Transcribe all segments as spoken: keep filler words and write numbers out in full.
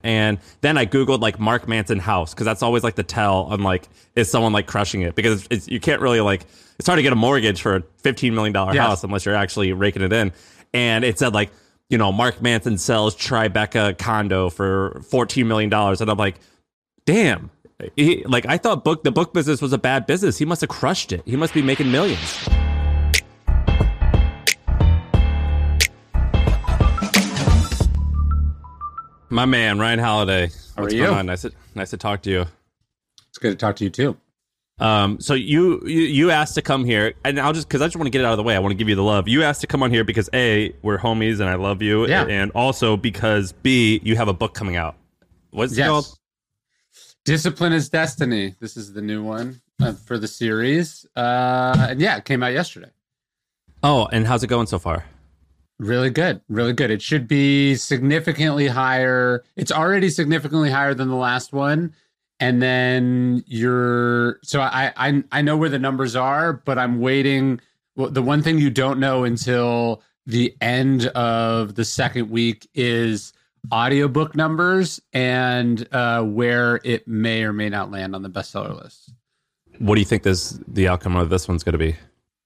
And then I Googled like Mark Manson house, because that's always like the tell on like, is someone like crushing it? Because it's, it's, you can't really like, it's hard to get a mortgage for a fifteen million dollars yes. house unless you're actually raking it in. And it said like, you know, Mark Manson sells Tribeca condo for fourteen million dollars. And I'm like, damn. He, like I thought book the book business was a bad business. He must have crushed it. He must be making millions. My man, Ryan Holiday. How What's are going you? on? Nice to, nice to talk to you. It's good to talk to you too. Um, so you, you you asked to come here, and I'll just because I just want to get it out of the way. I want to give you the love. You asked to come on here because A, we're homies and I love you, yeah. and also because B, you have a book coming out. What's yes. it called? Discipline is Destiny. This is the new one uh, for the series. Uh, and yeah, it came out yesterday. Oh, and how's it going so far? Really good. Really good. It should be significantly higher. It's already significantly higher than the last one. And then you're, so I, I, I know where the numbers are, but I'm waiting. Well, the one thing you don't know until the end of the second week is audiobook numbers and uh, where it may or may not land on the bestseller list. What do you think this the outcome of this one's going to be?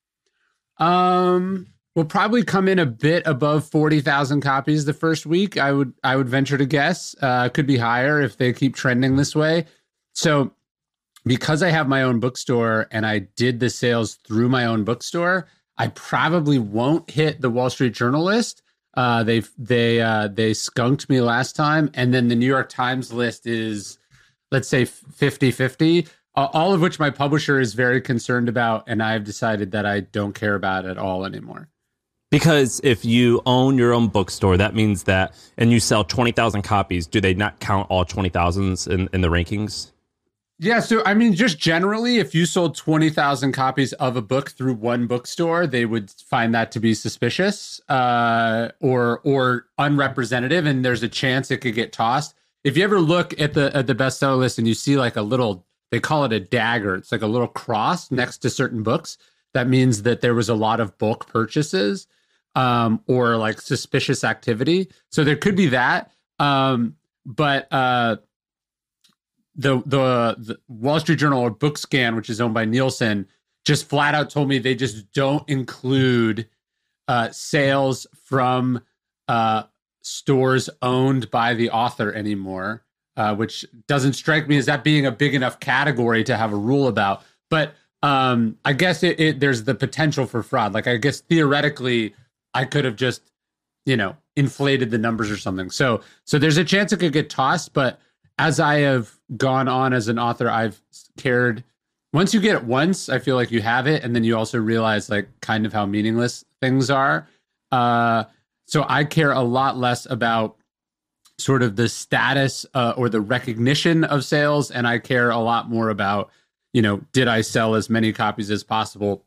Um, we'll probably come in a bit above forty thousand copies the first week. I would I would venture to guess. Uh, could be higher if they keep trending this way. So because I have my own bookstore and I did the sales through my own bookstore, I probably won't hit the Wall Street Journal list. Uh, they they uh, they skunked me last time. And then the New York Times list is, let's say, fifty-fifty, uh, all of which my publisher is very concerned about. And I've decided that I don't care about at all anymore. Because if you own your own bookstore, that means that, and you sell twenty thousand copies, do they not count all twenty thousands in, in the rankings? Yeah, so I mean, just generally, if you sold twenty thousand copies of a book through one bookstore, they would find that to be suspicious uh, or or unrepresentative, and there's a chance it could get tossed. If you ever look at the at the bestseller list and you see like a little, they call it a dagger, it's like a little cross next to certain books, that means that there was a lot of bulk purchases um, or like suspicious activity. So there could be that, um, but. Uh, The, the the Wall Street Journal or BookScan, which is owned by Nielsen, just flat out told me they just don't include uh, sales from uh, stores owned by the author anymore, uh, which doesn't strike me as that being a big enough category to have a rule about. But um, I guess it, it there's the potential for fraud. Like I guess theoretically, I could have just, you know, inflated the numbers or something. So so there's a chance it could get tossed, but as I have gone on as an author, I've cared. Once you get it once, I feel like you have it. And then you also realize like kind of how meaningless things are. Uh, so I care a lot less about sort of the status uh, or the recognition of sales. And I care a lot more about, you know, did I sell as many copies as possible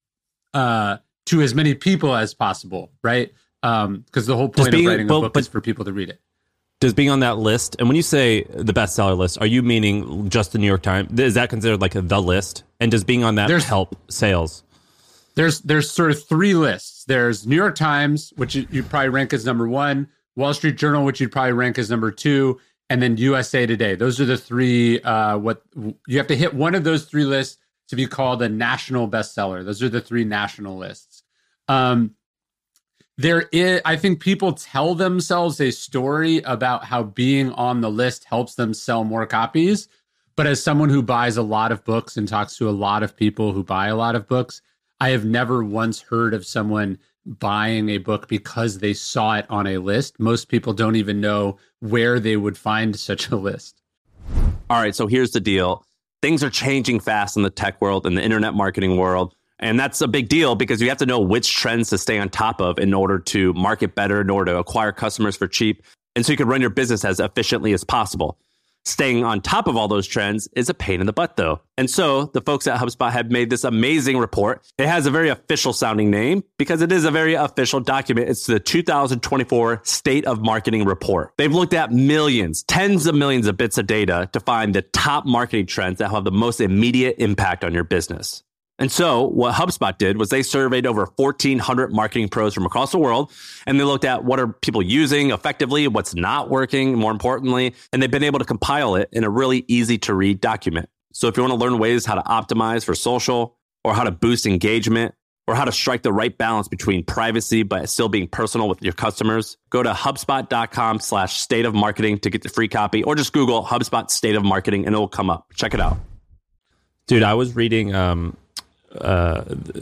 uh, to as many people as possible, right? Um, because the whole point being, of writing a well, book but, is for people to read it. Does being on that list, and when you say the bestseller list, are you meaning just the New York Times? Is that considered like the list? And does being on that there's, help sales? There's there's sort of three lists. There's New York Times, which you, you'd probably rank as number one, Wall Street Journal, which you'd probably rank as number two, and then U S A Today. Those are the three. Uh, what you have to hit one of those three lists to be called a national bestseller. Those are the three national lists. Um, There is, I think people tell themselves a story about how being on the list helps them sell more copies. But as someone who buys a lot of books and talks to a lot of people who buy a lot of books, I have never once heard of someone buying a book because they saw it on a list. Most people don't even know where they would find such a list. All right, so here's the deal. Things are changing fast in the tech world and the internet marketing world. And that's a big deal because you have to know which trends to stay on top of in order to market better, in order to acquire customers for cheap, and so you can run your business as efficiently as possible. Staying on top of all those trends is a pain in the butt, though. And so the folks at HubSpot have made this amazing report. It has a very official sounding name because it is a very official document. It's the two thousand twenty-four State of Marketing Report. They've looked at millions, tens of millions of bits of data to find the top marketing trends that have the most immediate impact on your business. And so what HubSpot did was they surveyed over fourteen hundred marketing pros from across the world, and they looked at what are people using effectively, what's not working, more importantly, and they've been able to compile it in a really easy to read document. So if you want to learn ways how to optimize for social, or how to boost engagement, or how to strike the right balance between privacy but still being personal with your customers, go to HubSpot.com slash state of marketing to get the free copy, or just Google HubSpot state of marketing and it'll come up. Check it out. Dude, I was reading, um, uh,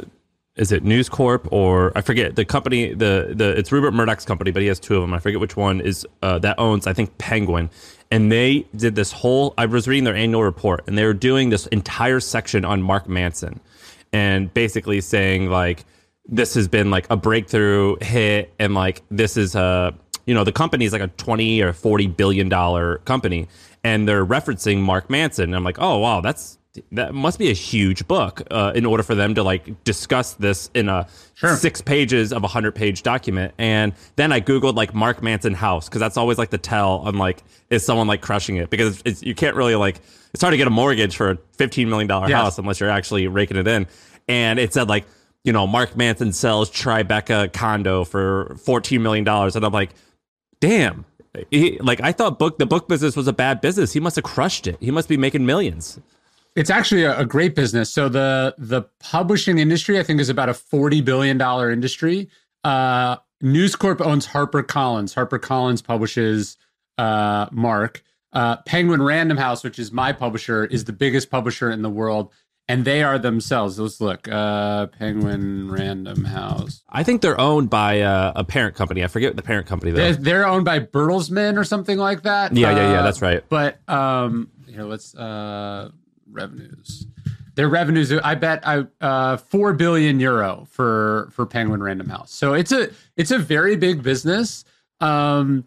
is it News Corp or I forget the company, the, the, it's Rupert Murdoch's company, but he has two of them. I forget which one is, uh, that owns, I think, Penguin. And they did this whole, I was reading their annual report and they were doing this entire section on Mark Manson. And basically saying like, this has been like a breakthrough hit. And like, this is a, you know, the company is like a twenty or forty billion dollar company. And they're referencing Mark Manson. And I'm like, oh, wow, that's, that must be a huge book uh, in order for them to like discuss this in a sure. six pages of a hundred page document. And then I Googled like Mark Manson house, because that's always like the tell on like, is someone like crushing it? Because it's, it's, you can't really like, it's hard to get a mortgage for a fifteen million dollars yes. house unless you're actually raking it in. And it said like, you know, Mark Manson sells Tribeca condo for fourteen million dollars. And I'm like, damn, he, like I thought book the book business was a bad business. He must have crushed it. He must be making millions. It's actually a, a great business. So the the publishing industry, I think, is about a forty billion dollars industry. Uh, News Corp owns HarperCollins. HarperCollins publishes uh, Mark. Uh, Penguin Random House, which is my publisher, is the biggest publisher in the world. And they are themselves. Let's look. Uh, Penguin Random House. I think they're owned by uh, a parent company. I forget the parent company, though. They're, they're owned by Bertelsmann or something like that. Yeah, uh, yeah, yeah. That's right. But um, here, let's... Uh, revenues. Their revenues, I bet, I uh, four billion euro for for Penguin Random House. So it's a it's a very big business, um,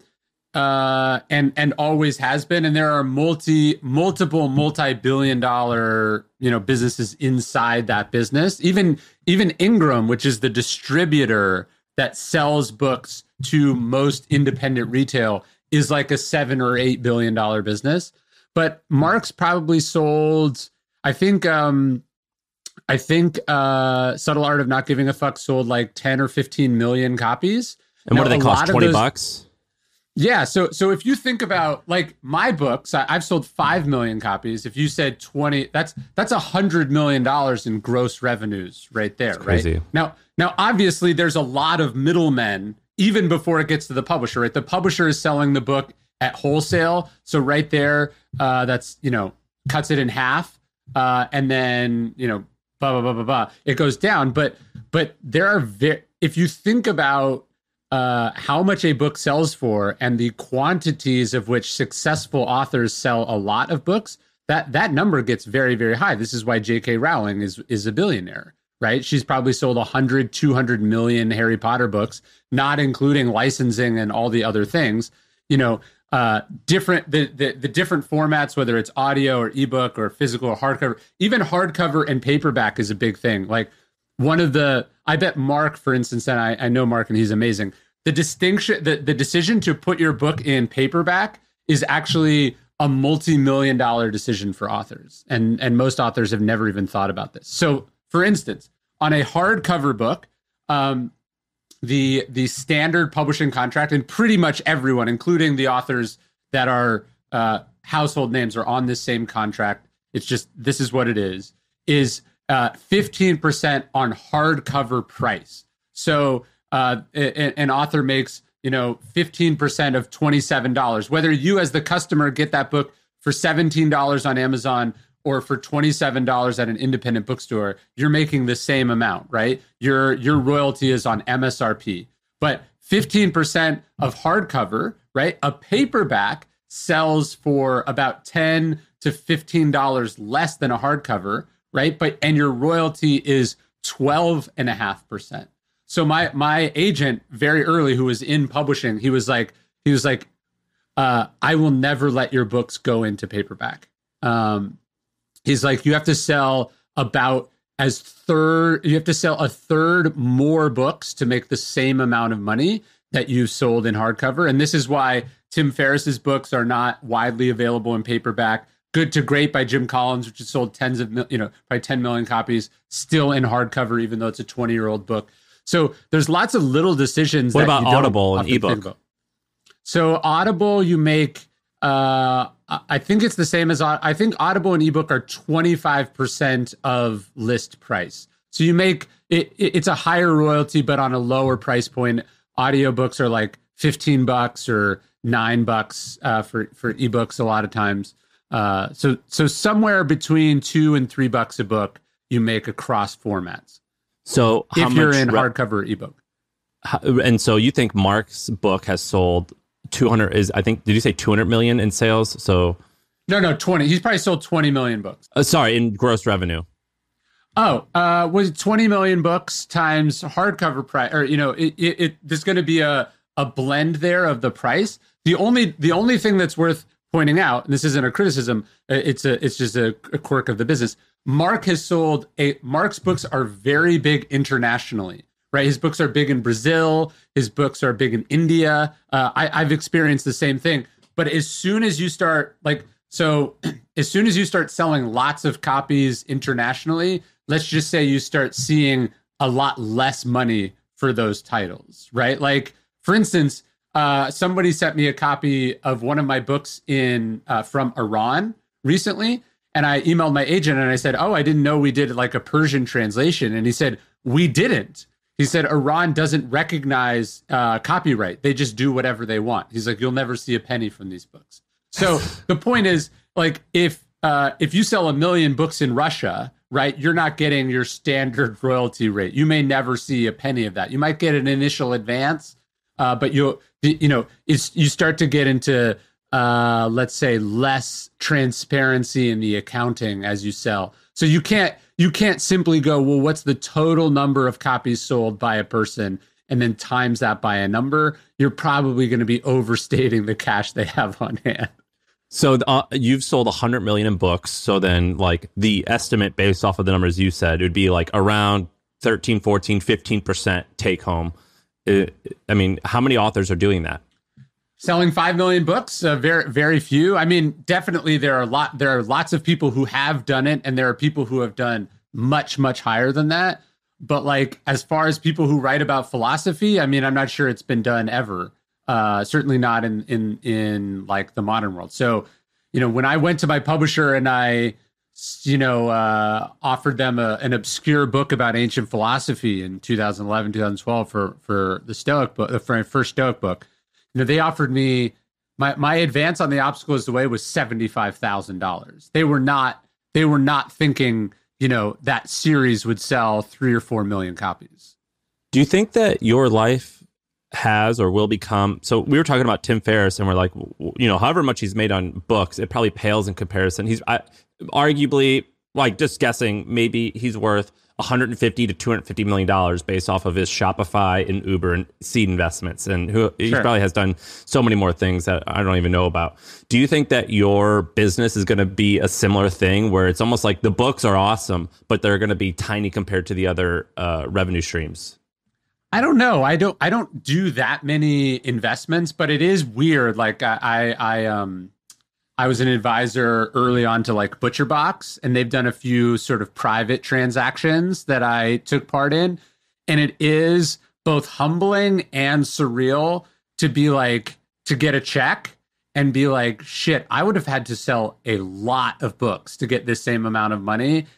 uh, and and always has been. And there are multi multiple multi billion dollar you know businesses inside that business. Even even Ingram, which is the distributor that sells books to most independent retail, is like a seven or eight billion dollar business. But Mark's probably sold, I think, um, I think uh, Subtle Art of Not Giving a Fuck sold like ten or fifteen million copies. And now, what do they cost? twenty bucks? Yeah. So, so if you think about like my books, I, I've sold five million copies. If you said twenty, that's that's a hundred million dollars in gross revenues right there. That's crazy. Right now, now obviously there's a lot of middlemen even before it gets to the publisher. Right, the publisher is selling the book at wholesale. So right there, uh, that's, you know, cuts it in half. Uh, and then, you know, blah, blah, blah, blah, blah. It goes down. But, but there are, ve- if you think about uh, how much a book sells for and the quantities of which successful authors sell a lot of books, that, that number gets very, very high. This is why J K Rowling is, is a billionaire, right? She's probably sold one hundred, two hundred million Harry Potter books, not including licensing and all the other things, you know, uh, different the, the the different formats, whether it's audio or ebook or physical or hardcover. Even hardcover and paperback is a big thing. Like one of the, I bet Mark, for instance, and I, I know Mark and he's amazing. The distinction, the, the decision to put your book in paperback is actually a multi-million dollar decision for authors. And, and most authors have never even thought about this. So for instance, on a hardcover book, um, the the standard publishing contract, and pretty much everyone, including the authors that are uh, household names, are on this same contract. It's just, this is what it is, is uh, fifteen percent on hardcover price. So uh, a, an author makes, you know, fifteen percent of twenty-seven dollars. Whether you as the customer get that book for seventeen dollars on Amazon or for twenty-seven dollars at an independent bookstore, you're making the same amount, right? Your your royalty is on M S R P. But fifteen percent of hardcover, right? A paperback sells for about ten to fifteen dollars less than a hardcover, right? But and your royalty is twelve and a half percent. So my my agent very early, who was in publishing, he was like, he was like, uh, I will never let your books go into paperback. Um, He's like, you have to sell about as third, you have to sell a third more books to make the same amount of money that you sold in hardcover. And this is why Tim Ferriss's books are not widely available in paperback. Good to Great by Jim Collins, which has sold tens of, mil- you know, probably ten million copies, still in hardcover, even though it's a twenty year old book. So there's lots of little decisions. What that about you don't Audible and often think ebook? about. So Audible, you make, uh, I think it's the same as, I think Audible and ebook are twenty-five percent of list price. So you make, it, it's a higher royalty, but on a lower price point. Audiobooks are like fifteen bucks or nine bucks uh, for, for ebooks a lot of times. Uh, so so somewhere between two and three bucks a book, you make across formats. So how if you're much in re- hardcover ebook, how, and so you think Mark's book has sold two hundred? Is I think did you say two hundred million in sales? So no, no, twenty. He's probably sold twenty million books. uh, sorry, in gross revenue. Oh, uh, was it twenty million books times hardcover price? Or you know, it, it, it there's going to be a a blend there of the price. The only the only thing that's worth pointing out, and this isn't a criticism, it's a it's just a, a quirk of the business. Mark has sold a Mark's books are very big internationally, right? His books are big in Brazil. His books are big in India. Uh, I, I've experienced the same thing. But as soon as you start, like, so as soon as you start selling lots of copies internationally, let's just say you start seeing a lot less money for those titles, right? Like, for instance, Uh, somebody sent me a copy of one of my books in uh, from Iran recently, and I emailed my agent and I said, "Oh, I didn't know we did like a Persian translation." And he said, "We didn't." He said, "Iran doesn't recognize uh, copyright; they just do whatever they want." He's like, "You'll never see a penny from these books." So the point is, like, if uh, if you sell a million books in Russia, right, you're not getting your standard royalty rate. You may never see a penny of that. You might get an initial advance. Uh, but you you know it's you start to get into uh, let's say less transparency in the accounting as you sell. So you can't you can't simply go, well, what's the total number of copies sold by a person and then times that by a number? You're probably going to be overstating the cash they have on hand. So uh, you've sold one hundred million in books. So then like the estimate based off of the numbers you said, it would be like around thirteen, fourteen, fifteen percent take home. I mean, how many authors are doing that? Selling five million books, uh, very very few. I mean, definitely there are a lot. There are lots of people who have done it, and there are people who have done much much higher than that. But like, as far as people who write about philosophy, I mean, I'm not sure it's been done ever. Uh, certainly not in in in like the modern world. So, you know, when I went to my publisher and I, you know, uh, offered them a, an obscure book about ancient philosophy in two thousand eleven, two thousand twelve for, for the Stoic book, for my first Stoic book, you know, they offered me my, my advance on The Obstacle Is the Way was seventy-five thousand dollars. They were not, they were not thinking, you know, that series would sell three or four million copies. Do you think that your life has or will become, so we were talking about Tim Ferriss and we're like, you know, however much he's made on books, it probably pales in comparison. He's I, arguably, like just guessing, maybe he's worth one hundred fifty to two hundred fifty million dollars based off of his Shopify and Uber and seed investments. And who he Sure. probably has done so many more things that I don't even know about. Do you think that your business is going to be a similar thing where it's almost like the books are awesome, but they're going to be tiny compared to the other uh, revenue streams? I don't know. I don't. I don't do that many investments, but it is weird. Like I, I, I um, I was an advisor early on to like ButcherBox, and they've done a few sort of private transactions that I took part in, and it is both humbling and surreal to be like to get a check and be like, shit, I would have had to sell a lot of books to get this same amount of money,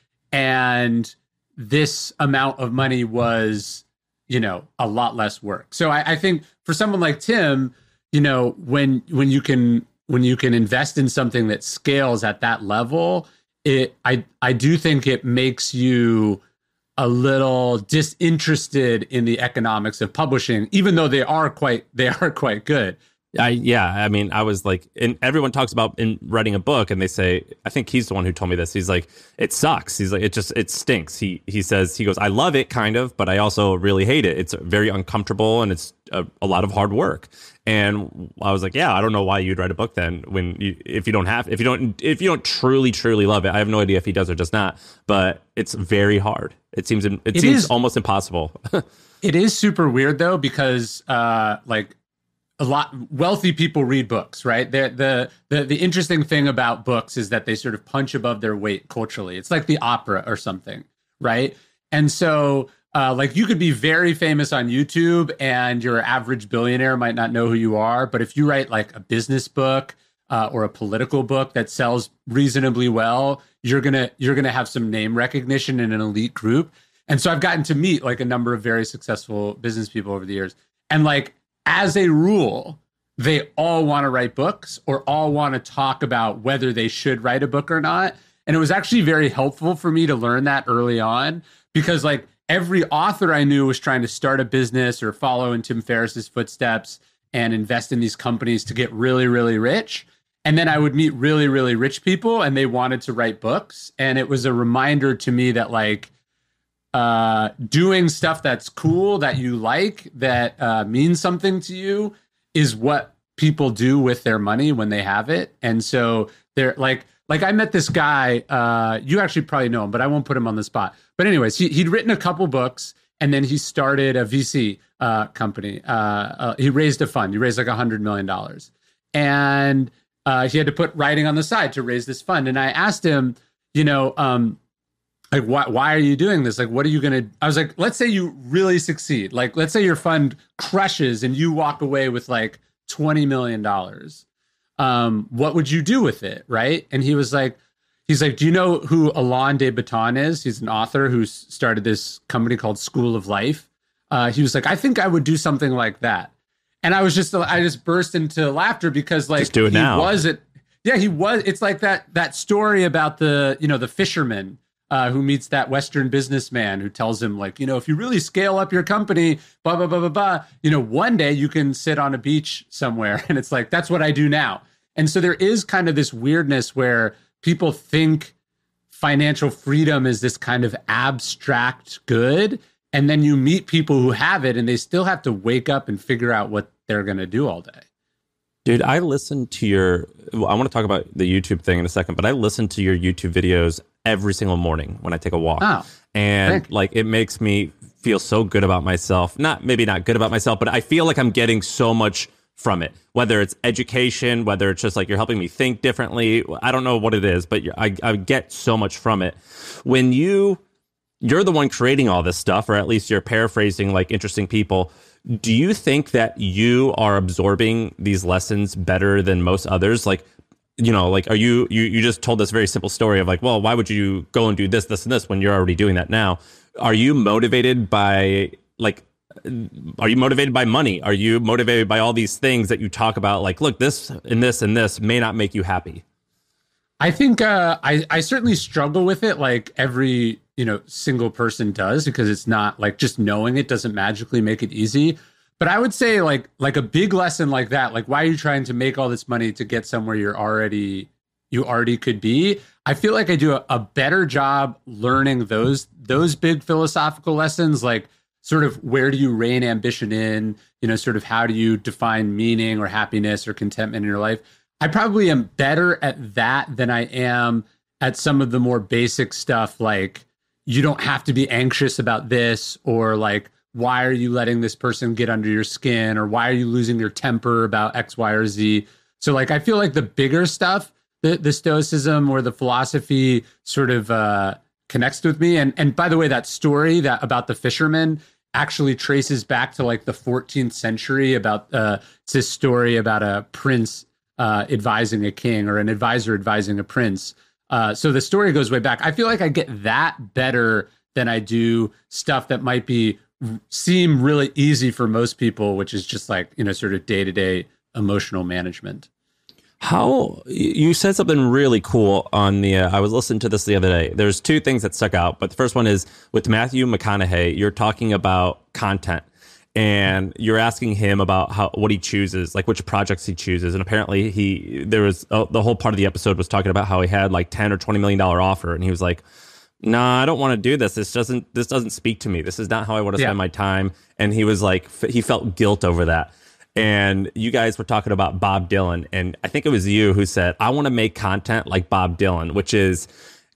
and this amount of money was, you know, a lot less work. So I, I think for someone like Tim, you know, when when you can when you can invest in something that scales at that level, it I I do think it makes you a little disinterested in the economics of publishing, even though they are quite they are quite good. I yeah, I mean, I was like, and everyone talks about in writing a book, and they say, I think he's the one who told me this. He's like, it sucks. He's like, it just it stinks. He he says he goes, I love it, kind of, but I also really hate it. It's very uncomfortable, and it's a, a lot of hard work. And I was like, yeah, I don't know why you'd write a book then when you if you don't have if you don't if you don't truly truly love it. I have no idea if he does or does not, but it's very hard. It seems it, it seems is, almost impossible. It is super weird though, because uh, like. a lot wealthy people read books, right? They're, the the the interesting thing about books is that they sort of punch above their weight culturally. It's like the opera or something, right? And so uh, like you could be very famous on YouTube and your average billionaire might not know who you are, but if you write like a business book uh, or a political book that sells reasonably well, you're gonna you're gonna have some name recognition in an elite group. And so I've gotten to meet like a number of very successful business people over the years, and like, as a rule, they all want to write books or all want to talk about whether they should write a book or not. And it was actually very helpful for me to learn that early on, because like every author I knew was trying to start a business or follow in Tim Ferriss's footsteps and invest in these companies to get really, really rich. And then I would meet really, really rich people and they wanted to write books. And it was a reminder to me that like, uh doing stuff that's cool, that you like, that uh means something to you, is what people do with their money when they have it. And so they're like like I met this guy, uh you actually probably know him, but I won't put him on the spot. But anyways, he, he'd written a couple books and then he started a V C uh company. uh, uh he raised a fund. He raised like a hundred million dollars, and uh he had to put writing on the side to raise this fund. And I asked him, you know um like, why, why are you doing this? Like, what are you going to, I was like, let's say you really succeed. Like, let's say your fund crushes and you walk away with like twenty million dollars. Um, what would you do with it? Right. And he was like, he's like, do you know who Alain de Botton is? He's an author who started this company called School of Life. Uh, he was like, I think I would do something like that. And I was just, I just burst into laughter because like, just do it he now. was it. Yeah, he was. It's like that, that story about the, you know, the fisherman Uh, who meets that Western businessman who tells him, like, you know, if you really scale up your company, blah, blah, blah, blah, blah, you know, one day you can sit on a beach somewhere. And it's like, that's what I do now. And so there is kind of this weirdness where people think financial freedom is this kind of abstract good. And then you meet people who have it and they still have to wake up and figure out what they're going to do all day. Dude, I listened to your, well, I want to talk about the YouTube thing in a second, but I listen to your YouTube videos every single morning when I take a walk. Oh, and like, it makes me feel so good about myself. Not, maybe not good about myself, but I feel like I'm getting so much from it, whether it's education, whether it's just like you're helping me think differently. I don't know what it is, but I, I get so much from it. When you, you're the one creating all this stuff, or at least you're paraphrasing like interesting people. Do you think that you are absorbing these lessons better than most others? Like, you know, like, are you, you, you just told this very simple story of like, well, why would you go and do this, this, and this when you're already doing that now? Are you motivated by like, are you motivated by money? Are you motivated by all these things that you talk about? Like, look, this and this and this may not make you happy. I think uh, I, I certainly struggle with it, like every, you know, single person does, because it's not like just knowing it doesn't magically make it easy. But I would say like like a big lesson like that, like why are you trying to make all this money to get somewhere you're already you already could be? I feel like I do a, a better job learning those those big philosophical lessons, like sort of where do you rein ambition in, you know, sort of how do you define meaning or happiness or contentment in your life. I probably am better at that than I am at some of the more basic stuff, like you don't have to be anxious about this, or like, why are you letting this person get under your skin, or why are you losing your temper about X, Y, or Z? So like, I feel like the bigger stuff, the, the stoicism or the philosophy sort of uh, connects with me. And and by the way, that story that about the fisherman actually traces back to like the fourteenth century about, uh, it's this story about a prince uh, advising a king, or an advisor advising a prince. Uh, so the story goes way back. I feel like I get that better than I do stuff that might be seem really easy for most people, which is just like, you know, sort of day-to-day emotional management. How you said something really cool on the, uh, I was listening to this the other day. There's two things that stuck out, but the first one is with Matthew McConaughey, you're talking about content and you're asking him about how, what he chooses, like which projects he chooses. And apparently he, there was uh, the whole part of the episode was talking about how he had like ten or twenty million dollars offer. And he was like, nah, I don't want to do this. This doesn't, this doesn't speak to me. This is not how I want to yeah. spend my time. And he was like, f- he felt guilt over that. And you guys were talking about Bob Dylan. And I think it was you who said, I want to make content like Bob Dylan, which is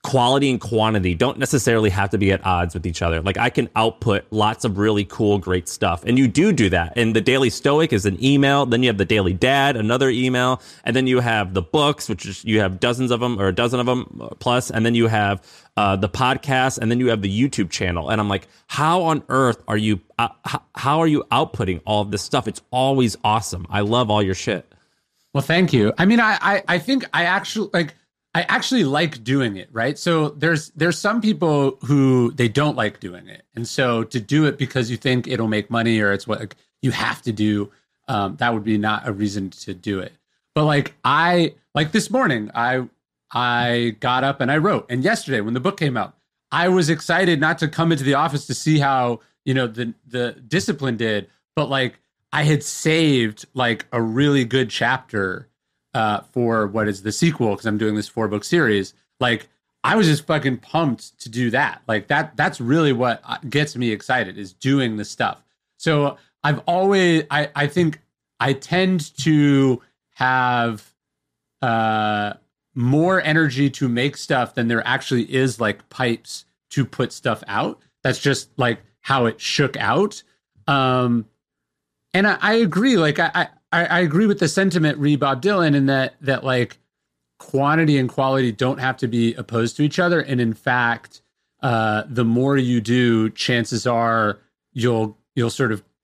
quality and quantity don't necessarily have to be at odds with each other. Like I can output lots of really cool, great stuff. And you do do that. And the Daily Stoic is an email. Then you have the Daily Dad, another email. And then you have the books, which is, you have dozens of them or a dozen of them plus. And then you have uh, the podcast, and then you have the YouTube channel. And I'm like, how on earth are you, uh, how, how are you outputting all of this stuff? It's always awesome. I love all your shit. Well, thank you. I mean, I, I, I think I actually like, I actually like doing it, right? So there's there's some people who they don't like doing it, and so to do it because you think it'll make money or it's what like, you have to do, um, that would be not a reason to do it. But like I like this morning, I I got up and I wrote, and yesterday when the book came out, I was excited not to come into the office to see how you know the the discipline did, but like I had saved like a really good chapter. Uh, for what is the sequel, because I'm doing this four book series. Like I was just fucking pumped to do that. Like that, that's really what gets me excited is doing the stuff. So I've always, I, I think I tend to have uh, more energy to make stuff than there actually is like pipes to put stuff out. That's just like how it shook out. Um, and I, I agree. Like I, I I, I agree with the sentiment, re Bob Dylan, in that that like quantity and quality don't have to be opposed to each other. And in fact, uh, the more you do, chances are you'll you'll sort of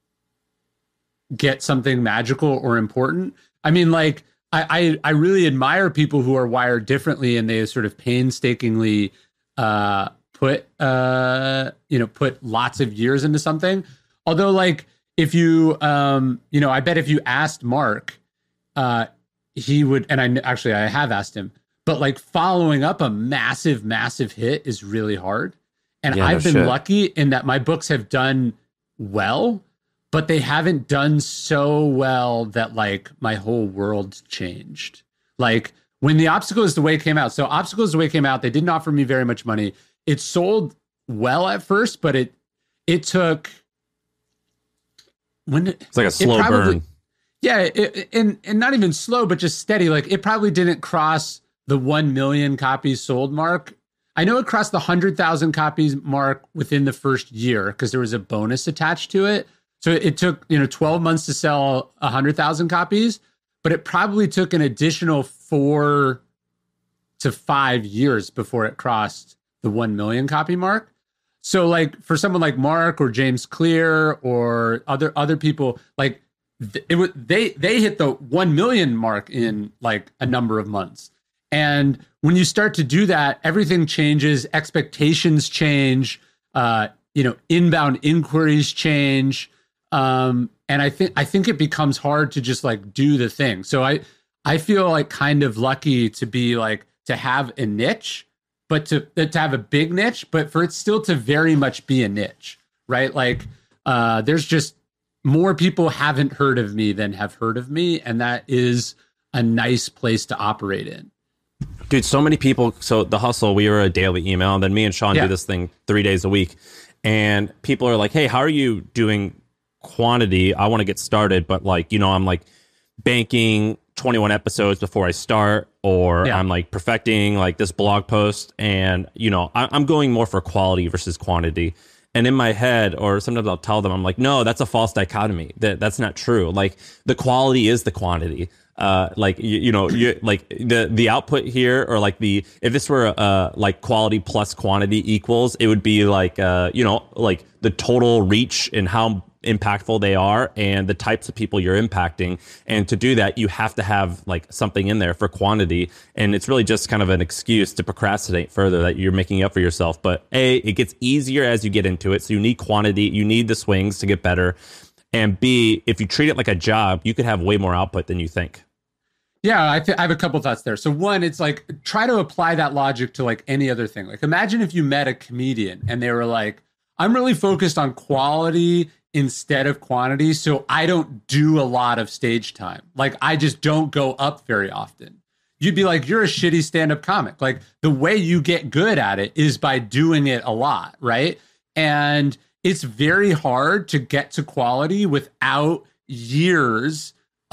get something magical or important. I mean, like I I, I really admire people who are wired differently and they sort of painstakingly uh, put uh, you know put lots of years into something. Although, like. If you, um, you know, I bet if you asked Mark, uh, he would, and I actually I have asked him, but like following up a massive, massive hit is really hard. And yeah, I've no been shit. lucky in that my books have done well, but they haven't done so well that like my whole world changed. Like when The Obstacle is the Way came out. So Obstacle is the Way came out. They didn't offer me very much money. It sold well at first, but it it took. When it, it's like a slow probably, burn. Yeah, it, and and not even slow, but just steady. Like it probably didn't cross the one million copies sold mark. I know it crossed the one hundred thousand copies mark within the first year because there was a bonus attached to it. So it took, you know, twelve months to sell one hundred thousand copies, but it probably took an additional four to five years before it crossed the one million copy mark. So like for someone like Mark or James Clear or other other people, like th- it was they they hit the one million mark in like a number of months. And when you start to do that, everything changes, expectations change, uh, you know, inbound inquiries change. Um, and I think I think it becomes hard to just like do the thing. So I I feel like kind of lucky to be like to have a niche. But to to have a big niche, but for it still to very much be a niche, right? Like, uh, there's just more people haven't heard of me than have heard of me, and that is a nice place to operate in. Dude, so many people. So The Hustle, we were a daily email, and then me and Sean yeah. do this thing three days a week, and people are like, "Hey, how are you doing quantity? I want to get started, but like, you know, I'm like banking twenty-one episodes before I start, or yeah. I'm like perfecting like this blog post, and you know I, I'm going more for quality versus quantity." And in my head, or sometimes I'll tell them, I'm like, no, that's a false dichotomy. That that's not true. Like the quality is the quantity. Uh, like you, you know, you like the the output here, or like the if this were uh like quality plus quantity equals, it would be like uh you know like the total reach and how impactful they are and the types of people you're impacting. And to do that, you have to have like something in there for quantity. And it's really just kind of an excuse to procrastinate further that you're making up for yourself. But A, it gets easier as you get into it. So you need quantity, you need the swings to get better. And B, if you treat it like a job, you could have way more output than you think. Yeah, I, th- I have a couple thoughts there. So one, it's like, try to apply that logic to like any other thing. Like imagine if you met a comedian and they were like, I'm really focused on quality instead of quantity, so I don't do a lot of stage time. Like I just don't go up very often. You'd be like, you're a shitty stand-up comic. Like the way you get good at it is by doing it a lot, right? And it's very hard to get to quality without years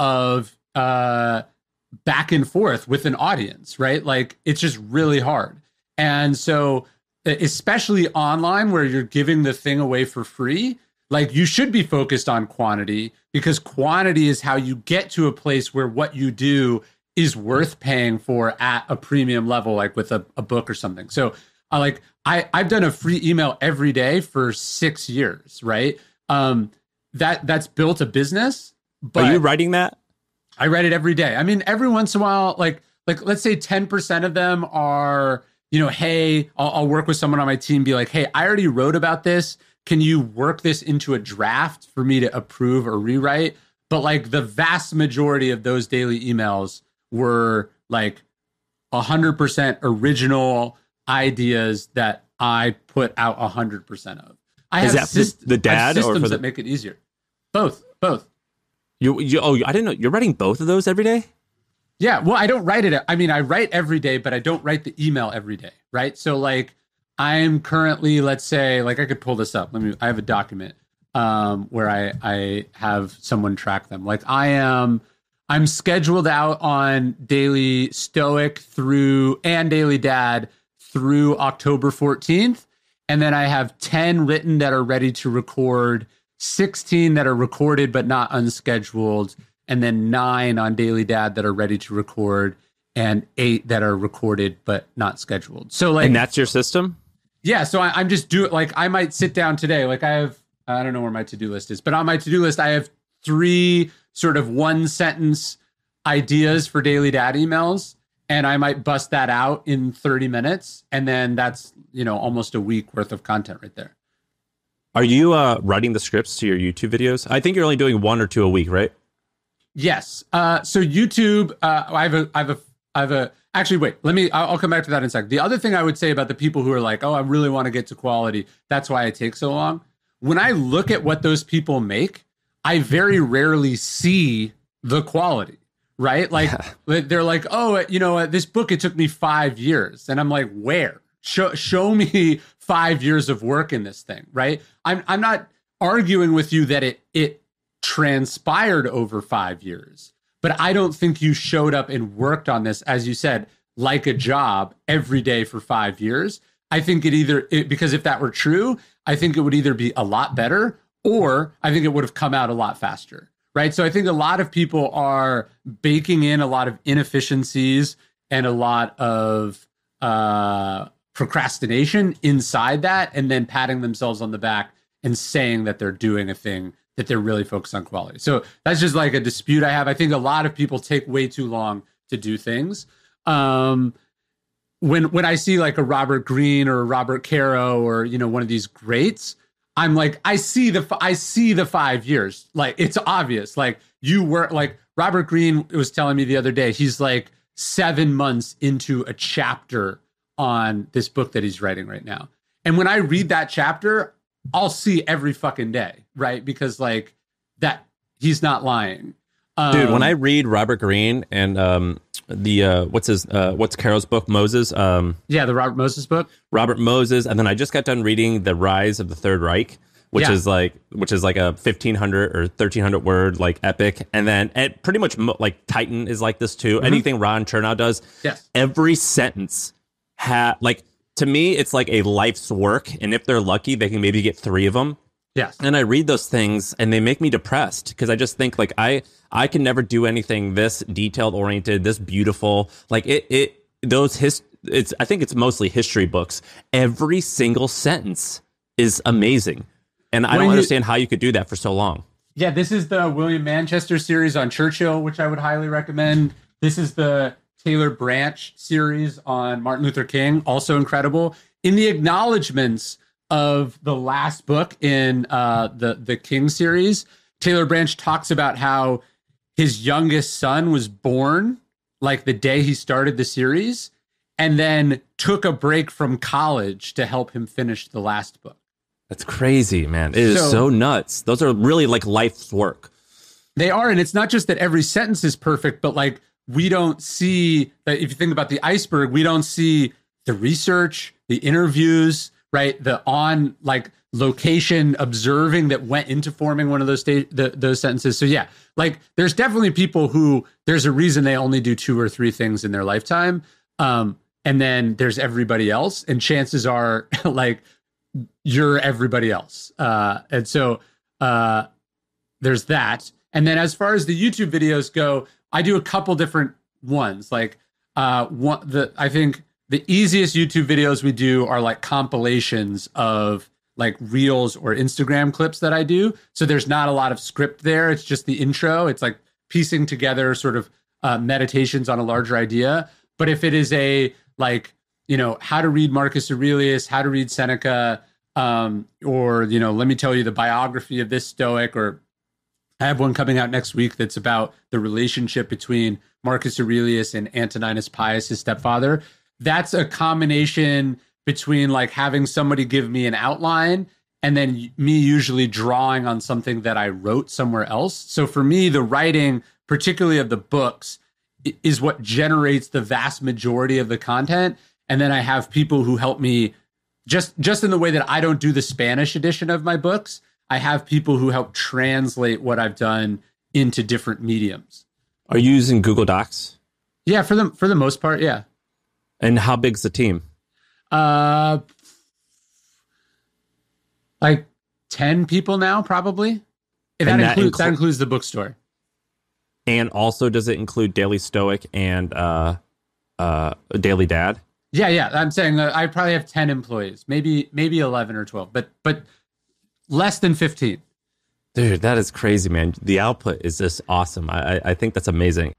of uh, back and forth with an audience, right? Like it's just really hard. And so, especially online where you're giving the thing away for free, like you should be focused on quantity, because quantity is how you get to a place where what you do is worth paying for at a premium level, like with a, a book or something. So uh, like I, I've done a free email every day for six years, right? Um, that that's built a business. But Are you writing that? I write it every day. I mean, every once in a while, like, like let's say ten percent of them are, you know, hey, I'll, I'll work with someone on my team, be like, hey, I already wrote about this. Can you work this into a draft for me to approve or rewrite? But like the vast majority of those daily emails were like one hundred percent original ideas that I put out one hundred percent of. I Is have that syst- the dad I have or systems for the- that make it easier? Both, both. You, you oh I didn't know you're writing both of those every day. Yeah, well, I don't write it. I mean, I write every day, but I don't write the email every day, right? So like I'm currently, let's say, like I could pull this up. Let me, I have a document um, where I, I have someone track them. Like I am, I'm scheduled out on Daily Stoic through and Daily Dad through October fourteenth. And then I have ten written that are ready to record, sixteen that are recorded but not unscheduled, and then nine on Daily Dad that are ready to record, and eight that are recorded but not scheduled. So like, And that's your system? yeah. So I, I'm just doing like I might sit down today. Like I have, I don't know where my to-do list is, but on my to-do list I have three sort of one sentence ideas for Daily Dad emails, and I might bust that out in thirty minutes, and then that's, you know, almost a week worth of content right there. Are you uh, writing the scripts to your YouTube videos? I think you're only doing one or two a week, right? Yes. Uh, so YouTube, uh, I have a, I have a, I have a. Actually, wait. Let me. I'll, I'll come back to that in a second. The other thing I would say about the people who are like, "Oh, I really want to get to quality. That's why I take so long." When I look at what those people make, I very rarely see the quality. Right? Like yeah. They're like, "Oh, you know, this book it took me five years," and I'm like, "Where? Show show me five years of work in this thing." Right? I'm I'm not arguing with you that it it transpired over five years. But I don't think you showed up and worked on this, as you said, like a job every day for five years. I think it either, it, because if that were true, I think it would either be a lot better or I think it would have come out a lot faster, right? So I think a lot of people are baking in a lot of inefficiencies and a lot of uh, procrastination inside that, and then patting themselves on the back and saying that they're doing a thing that they're really focused on quality. So that's just like a dispute I have. I think a lot of people take way too long to do things. Um, when when I see like a Robert Greene or a Robert Caro or, you know, one of these greats, I'm like, I see the I see the five years. Like it's obvious. Like you were like Robert Greene was telling me the other day, he's like seven months into a chapter on this book that he's writing right now. And when I read that chapter, I'll see every fucking day, right? Because like that, he's not lying. Um, Dude, when I read Robert Greene and um, the, uh, what's his, uh, what's Carol's book, Moses? Um, yeah, the Robert Moses book. Robert Moses. And then I just got done reading The Rise of the Third Reich, which Yeah. is like, which is like a fifteen hundred or thirteen hundred word, like epic. And then and pretty much mo- like Titan is like this too. Anything Ron Chernow does. Yes. Every sentence ha like, to me, it's like a life's work. And if they're lucky, they can maybe get three of them. Yes. And I read those things and they make me depressed because I just think like I I can never do anything this detailed oriented, this beautiful. Like it it those his it's I think it's mostly history books. Every single sentence is amazing. And I When don't you- understand how you could do that for so long. Yeah, this is the William Manchester series on Churchill, which I would highly recommend. This is the Taylor Branch series on Martin Luther King, also incredible. In the acknowledgments of the last book in uh, the, the King series, Taylor Branch talks about how his youngest son was born like the day he started the series and then took a break from college to help him finish the last book. That's crazy, man. It is So- so nuts. Those are really like life's work. They are, and it's not just that every sentence is perfect, but like we don't see that. If you think about the iceberg, we don't see the research, the interviews, right? The on like location observing that went into forming one of those sta- the, those sentences. So yeah, like there's definitely people who there's a reason they only do two or three things in their lifetime. Um, and then there's everybody else, and chances are like you're everybody else. Uh, and so uh, there's that. And then as far as the YouTube videos go, I do a couple different ones. Like uh, one, the I think the easiest YouTube videos we do are like compilations of like reels or Instagram clips that I do. So there's not a lot of script there. It's just the intro. It's like piecing together sort of uh, meditations on a larger idea. But if it is a like, you know, how to read Marcus Aurelius, how to read Seneca, um, or, you know, let me tell you the biography of this Stoic, or I have one coming out next week that's about the relationship between Marcus Aurelius and Antoninus Pius, his stepfather. That's a combination between like having somebody give me an outline and then me usually drawing on something that I wrote somewhere else. So for me, the writing, particularly of the books, is what generates the vast majority of the content. And then I have people who help me just, just in the way that I don't do the Spanish edition of my books. I have people who help translate what I've done into different mediums. Are you using Google Docs? Yeah, for the, for the most part, yeah. And how big's the team? Uh, like ten people now, probably. And that, that, includes, inclu- that includes the bookstore. And also, does it include Daily Stoic and uh, uh, Daily Dad? Yeah, yeah. I'm saying uh, I probably have ten employees, maybe maybe eleven or twelve, but but less than fifteen. Dude, that is crazy, man. The output is just awesome. I, I think that's amazing.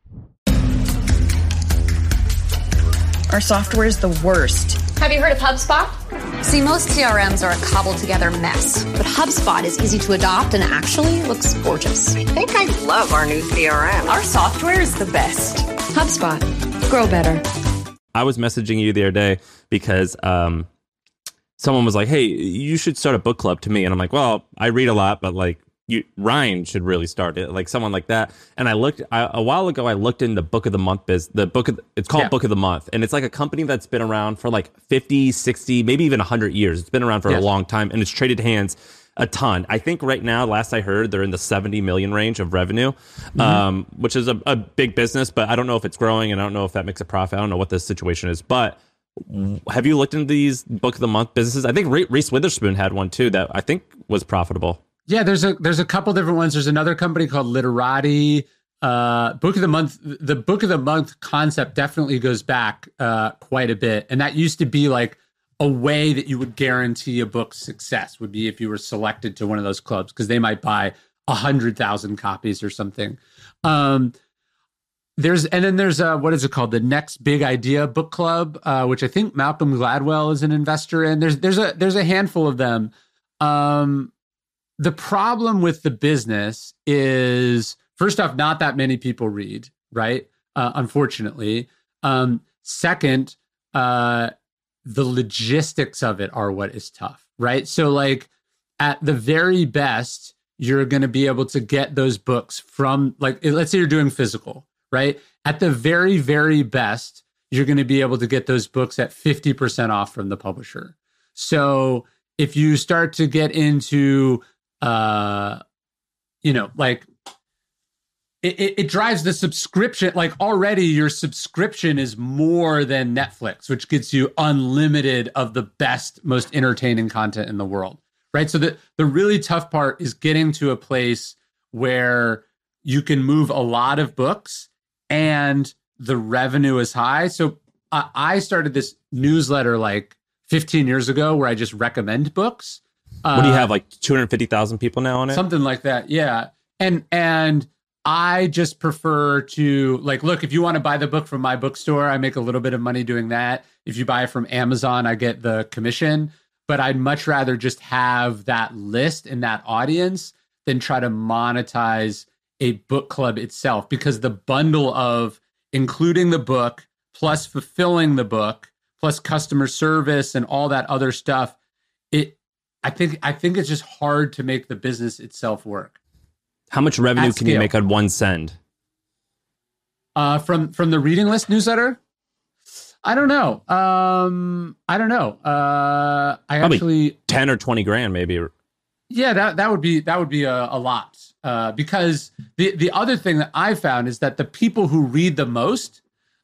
Our software is the worst. Have you heard of HubSpot? See, most C R Ms are a cobbled together mess, but HubSpot is easy to adopt and actually looks gorgeous. I think I love our new C R M. Our software is the best. HubSpot. Grow better. I was messaging you the other day because um, someone was like, hey, you should start a book club to me. And I'm like, well, I read a lot, but like, You, Ryan should really start it, like someone like that. And I looked I, a while ago. I looked in the Book of the Month biz. The book of, it's called yeah. Book of the Month, and it's like a company that's been around for like fifty, sixty, maybe even one hundred years. It's been around for yes. a long time, and it's traded hands a ton. I think right now, last I heard, they're in the seventy million range of revenue, mm-hmm. um, which is a, a big business. But I don't know if it's growing, and I don't know if that makes a profit. I don't know what the situation is. But have you looked into these Book of the Month businesses? I think Reese Witherspoon had one too that I think was profitable. Yeah, there's a there's a couple different ones. There's another company called Literati. Uh, Book of the Month. The Book of the Month concept definitely goes back uh, quite a bit, and that used to be like a way that you would guarantee a book's success would be if you were selected to one of those clubs, because they might buy a hundred thousand copies or something. Um, there's and then there's uh, what is it called? The Next Big Idea Book Club, uh, which I think Malcolm Gladwell is an investor in. There's there's a there's a handful of them. Um, The problem with the business is, first off, not that many people read, right? Uh, unfortunately. Um, second, uh, the logistics of it are what is tough, right? So like at the very best, you're going to be able to get those books from, like, let's say you're doing physical, right? At the very, very best, you're going to be able to get those books at fifty percent off from the publisher. So if you start to get into uh you know like it, it, it drives the subscription, like already your subscription is more than Netflix, which gets you unlimited of the best, most entertaining content in the world, right? So the the really tough part is getting to a place where you can move a lot of books and the revenue is high. So uh, I started this newsletter like fifteen years ago where I just recommend books. What do you have, like two hundred fifty thousand people now on it? Something like that, yeah. And and I just prefer to, like, look, if you want to buy the book from my bookstore, I make a little bit of money doing that. If you buy it from Amazon, I get the commission. But I'd much rather just have that list and that audience than try to monetize a book club itself, because the bundle of including the book, plus fulfilling the book, plus customer service and all that other stuff, it I think I think it's just hard to make the business itself work. How much revenue can you make on one send? Uh, from from the reading list newsletter? I don't know. Um, I don't know. Uh, I Probably actually ten or twenty grand, maybe. Yeah, that that would be that would be a, a lot. Uh, because the the other thing that I found is that the people who read the most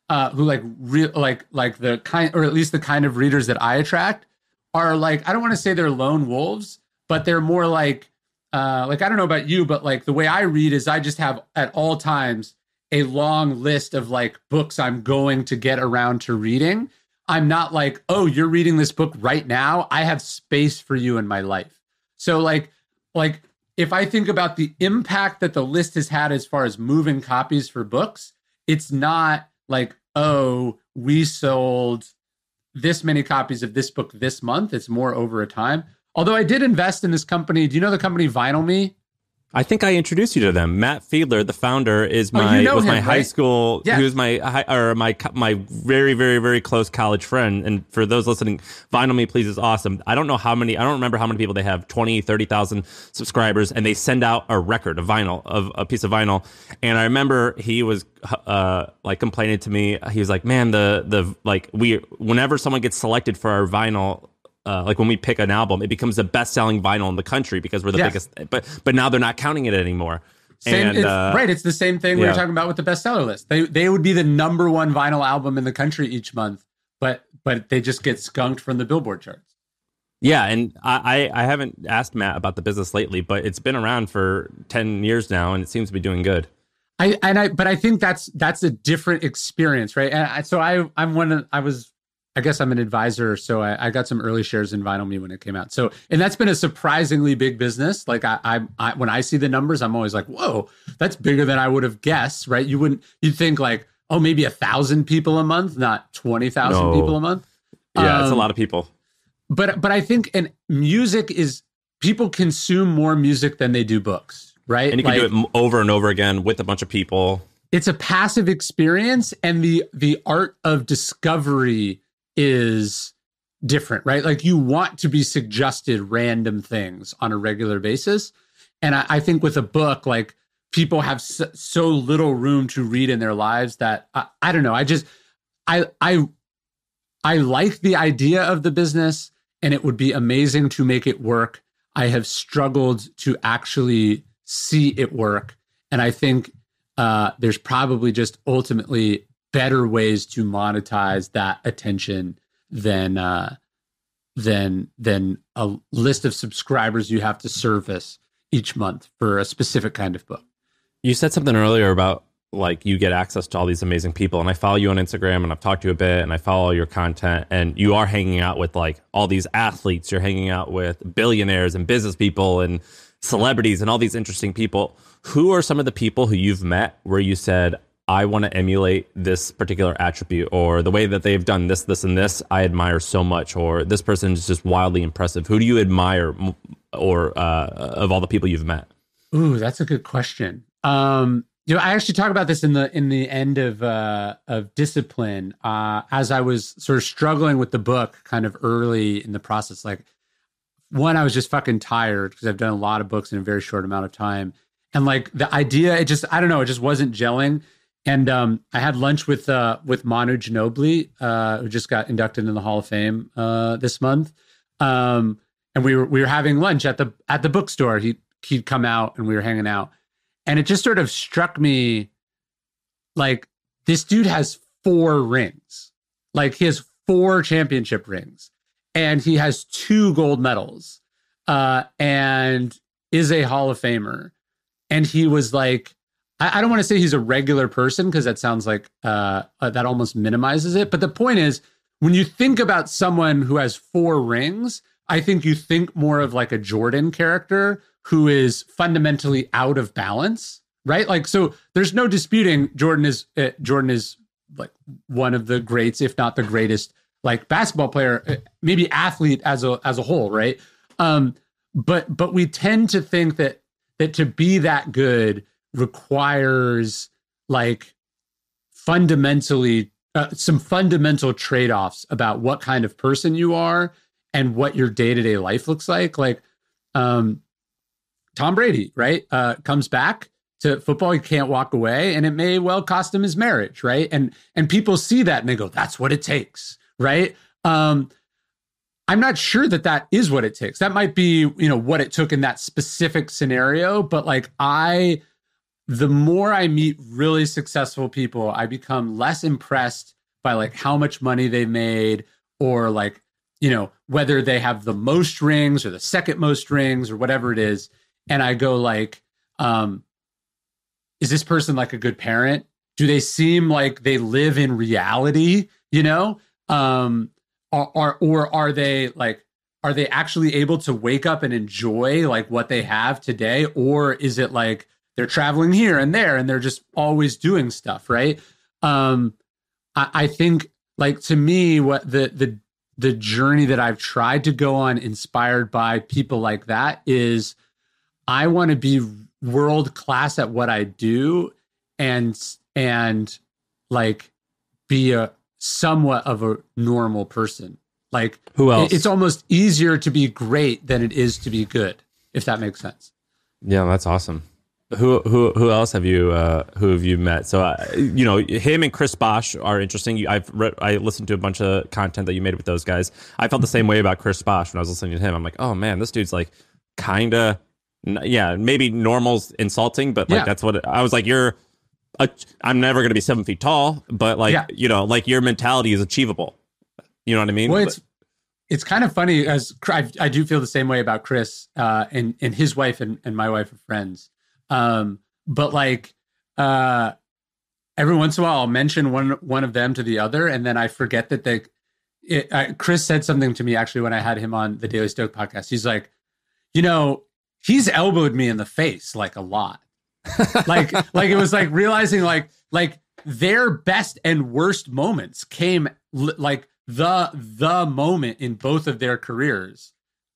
uh, who like re- like like the kind, or at least the kind of readers that I attract, are like, I don't want to say they're lone wolves, but they're more like uh, like I don't know about you, but like the way I read is I just have at all times a long list of like books I'm going to get around to reading. I'm not like, oh, you're reading this book right now. I have space for you in my life. So like, like if I think about the impact that the list has had as far as moving copies for books, it's not like, oh, we sold this many copies of this book this month. It's more over a time. Although I did invest in this company. Do you know the company Vinyl Me? I think I introduced you to them. Matt Fiedler, the founder, is my oh, you know was him, my right? high school. Yeah. He was my high, or my my very very very close college friend. And for those listening, Vinyl Me Please is awesome. I don't know how many. I don't remember how many people they have. twenty, thirty thousand subscribers, and they send out a record, a vinyl, of a piece of vinyl. And I remember he was uh like complaining to me. He was like, "Man, the the like we whenever someone gets selected for our vinyl." Uh, like when we pick an album, it becomes the best-selling vinyl in the country because we're the yes. biggest. But but now they're not counting it anymore. Same, and, it's, uh, right, it's the same thing we yeah. were talking about with the bestseller list. They they would be the number one vinyl album in the country each month, but but they just get skunked from the Billboard charts. Yeah, and I, I haven't asked Matt about the business lately, but it's been around for ten years now, and it seems to be doing good. I and I, but I think that's that's a different experience, right? And I, so I I'm one of, I was. I guess I'm an advisor, so I, I got some early shares in Vinyl Me when it came out. So, and that's been a surprisingly big business. Like I, I, I, when I see the numbers, I'm always like, "Whoa, that's bigger than I would have guessed." Right? You wouldn't, you'd think like, "Oh, maybe a thousand people a month, not twenty thousand No. people a month." Yeah, um, it's a lot of people. But, but I think, and music is people consume more music than they do books, right? And you can like, do it m- over and over again with a bunch of people. It's a passive experience, and the the art of discovery is different, right? Like you want to be suggested random things on a regular basis. And I, I think with a book, like people have so, so little room to read in their lives that I, I don't know. I just, I, I, I like the idea of the business, and it would be amazing to make it work. I have struggled to actually see it work. And I think uh, there's probably just ultimately better ways to monetize that attention than uh, than than a list of subscribers you have to service each month for a specific kind of book. You said something earlier about like you get access to all these amazing people, and I follow you on Instagram, and I've talked to you a bit, and I follow your content, and you are hanging out with like all these athletes. You're hanging out with billionaires and business people and celebrities and all these interesting people. Who are some of the people who you've met where you said, I want to emulate this particular attribute, or the way that they've done this, this, and this, I admire so much, or this person is just wildly impressive? Who do you admire, or uh, of all the people you've met? Ooh, that's a good question. Um, you know, I actually talk about this in the in the end of uh, of Discipline, uh, as I was sort of struggling with the book, kind of early in the process. Like, one, I was just fucking tired because I've done a lot of books in a very short amount of time, and like the idea, it just I don't know, it just wasn't gelling. And um, I had lunch with uh, with Manu Ginobili, uh, who just got inducted in the Hall of Fame uh, this month. Um, and we were we were having lunch at the at the bookstore. He he'd come out, and we were hanging out. And it just sort of struck me, like, this dude has four rings. Like, he has four championship rings, and he has two gold medals, uh, and is a Hall of Famer. And he was like, I don't want to say he's a regular person, because that sounds like uh, uh, that almost minimizes it. But the point is, when you think about someone who has four rings, I think you think more of like a Jordan character who is fundamentally out of balance, right? Like, so there's no disputing Jordan is uh, Jordan is like one of the greats, if not the greatest, like basketball player, uh, maybe athlete as a as a whole, right? Um, but but we tend to think that that to be that good requires like fundamentally uh, some fundamental trade-offs about what kind of person you are and what your day-to-day life looks like. Like um, Tom Brady, right? Uh, comes back to football. He can't walk away, and it may well cost him his marriage, right? And and people see that and they go, that's what it takes, right? Um, I'm not sure that that is what it takes. That might be, you know, what it took in that specific scenario, but like I... the more I meet really successful people, I become less impressed by like how much money they made, or like, you know, whether they have the most rings or the second most rings or whatever it is. And I go like, um, is this person like a good parent? Do they seem like they live in reality? You know, um, or, or, or are they like, are they actually able to wake up and enjoy like what they have today? Or is it like they're traveling here and there and they're just always doing stuff, right? Um, I, I think like to me, what the the the journey that I've tried to go on, inspired by people like that, is I want to be world class at what I do, and and like be a somewhat of a normal person. Like, who else? It's almost easier to be great than it is to be good, if that makes sense. Yeah, that's awesome. Who who who else have you uh, who have you met? So uh, you know, him and Chris Bosh are interesting. You, I've read, I listened to a bunch of content that you made with those guys. I felt the same way about Chris Bosh when I was listening to him. I'm like, oh man, this dude's like kind of, yeah, maybe normal's insulting, but like yeah. that's what it, I was like. You're, a, I'm never going to be seven feet tall, but like yeah. you know, like your mentality is achievable. You know what I mean? Well, it's it's kind of funny, as I, I do feel the same way about Chris uh, and and his wife and, and my wife are friends. Um, but like, uh, every once in a while I'll mention one, one of them to the other. And then I forget that they, it, uh, Chris said something to me actually when I had him on the Daily Stoic podcast. He's like, you know, he's elbowed me in the face like a lot. like, like it was like realizing like, like their best and worst moments came li- like the, the moment in both of their careers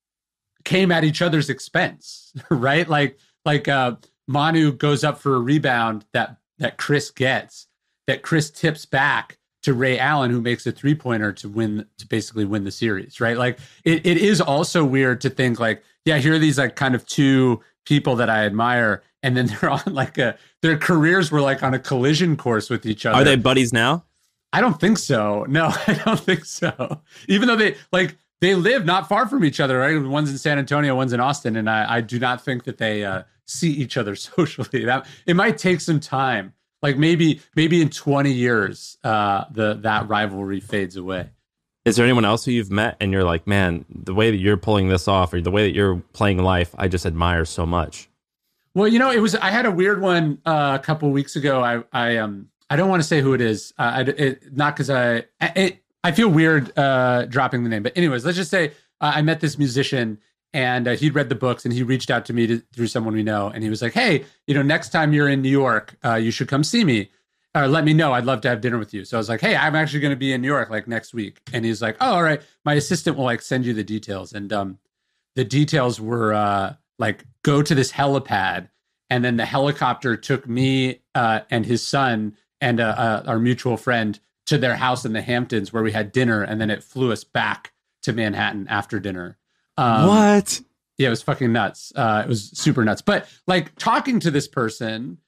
came at each other's expense. Right. Like, like, uh, Manu goes up for a rebound that that Chris gets, that Chris tips back to Ray Allen, who makes a three-pointer to win, to basically win the series, right? Like it, it is also weird to think like, yeah, here are these like kind of two people that I admire, and then they're on like a, their careers were like on a collision course with each other. Are they buddies now? I don't think so. No, I don't think so. Even though they like, they live not far from each other, right? One's in San Antonio, one's in Austin, and I, I do not think that they uh, see each other socially. That it might take some time, like maybe maybe in twenty years, uh, the that rivalry fades away. Is there anyone else who you've met and you're like, man, the way that you're pulling this off, or the way that you're playing life, I just admire so much? Well, you know, it was I had a weird one uh, a couple of weeks ago. I I um I don't want to say who it is. Uh, I it, not because I it. I feel weird uh, dropping the name, but anyways, let's just say uh, I met this musician, and uh, he'd read the books, and he reached out to me to, through someone we know, and he was like, "Hey, you know, next time you're in New York, uh, you should come see me, or let me know. I'd love to have dinner with you." So I was like, "Hey, I'm actually going to be in New York like next week," and he's like, "Oh, all right, my assistant will like send you the details," and um, the details were uh, like go to this helipad, and then the helicopter took me uh, and his son and uh, uh, our mutual friend to their house in the Hamptons, where we had dinner, and then it flew us back to Manhattan after dinner. Um, what? Yeah, it was fucking nuts. Uh, it was super nuts. But like talking to this person,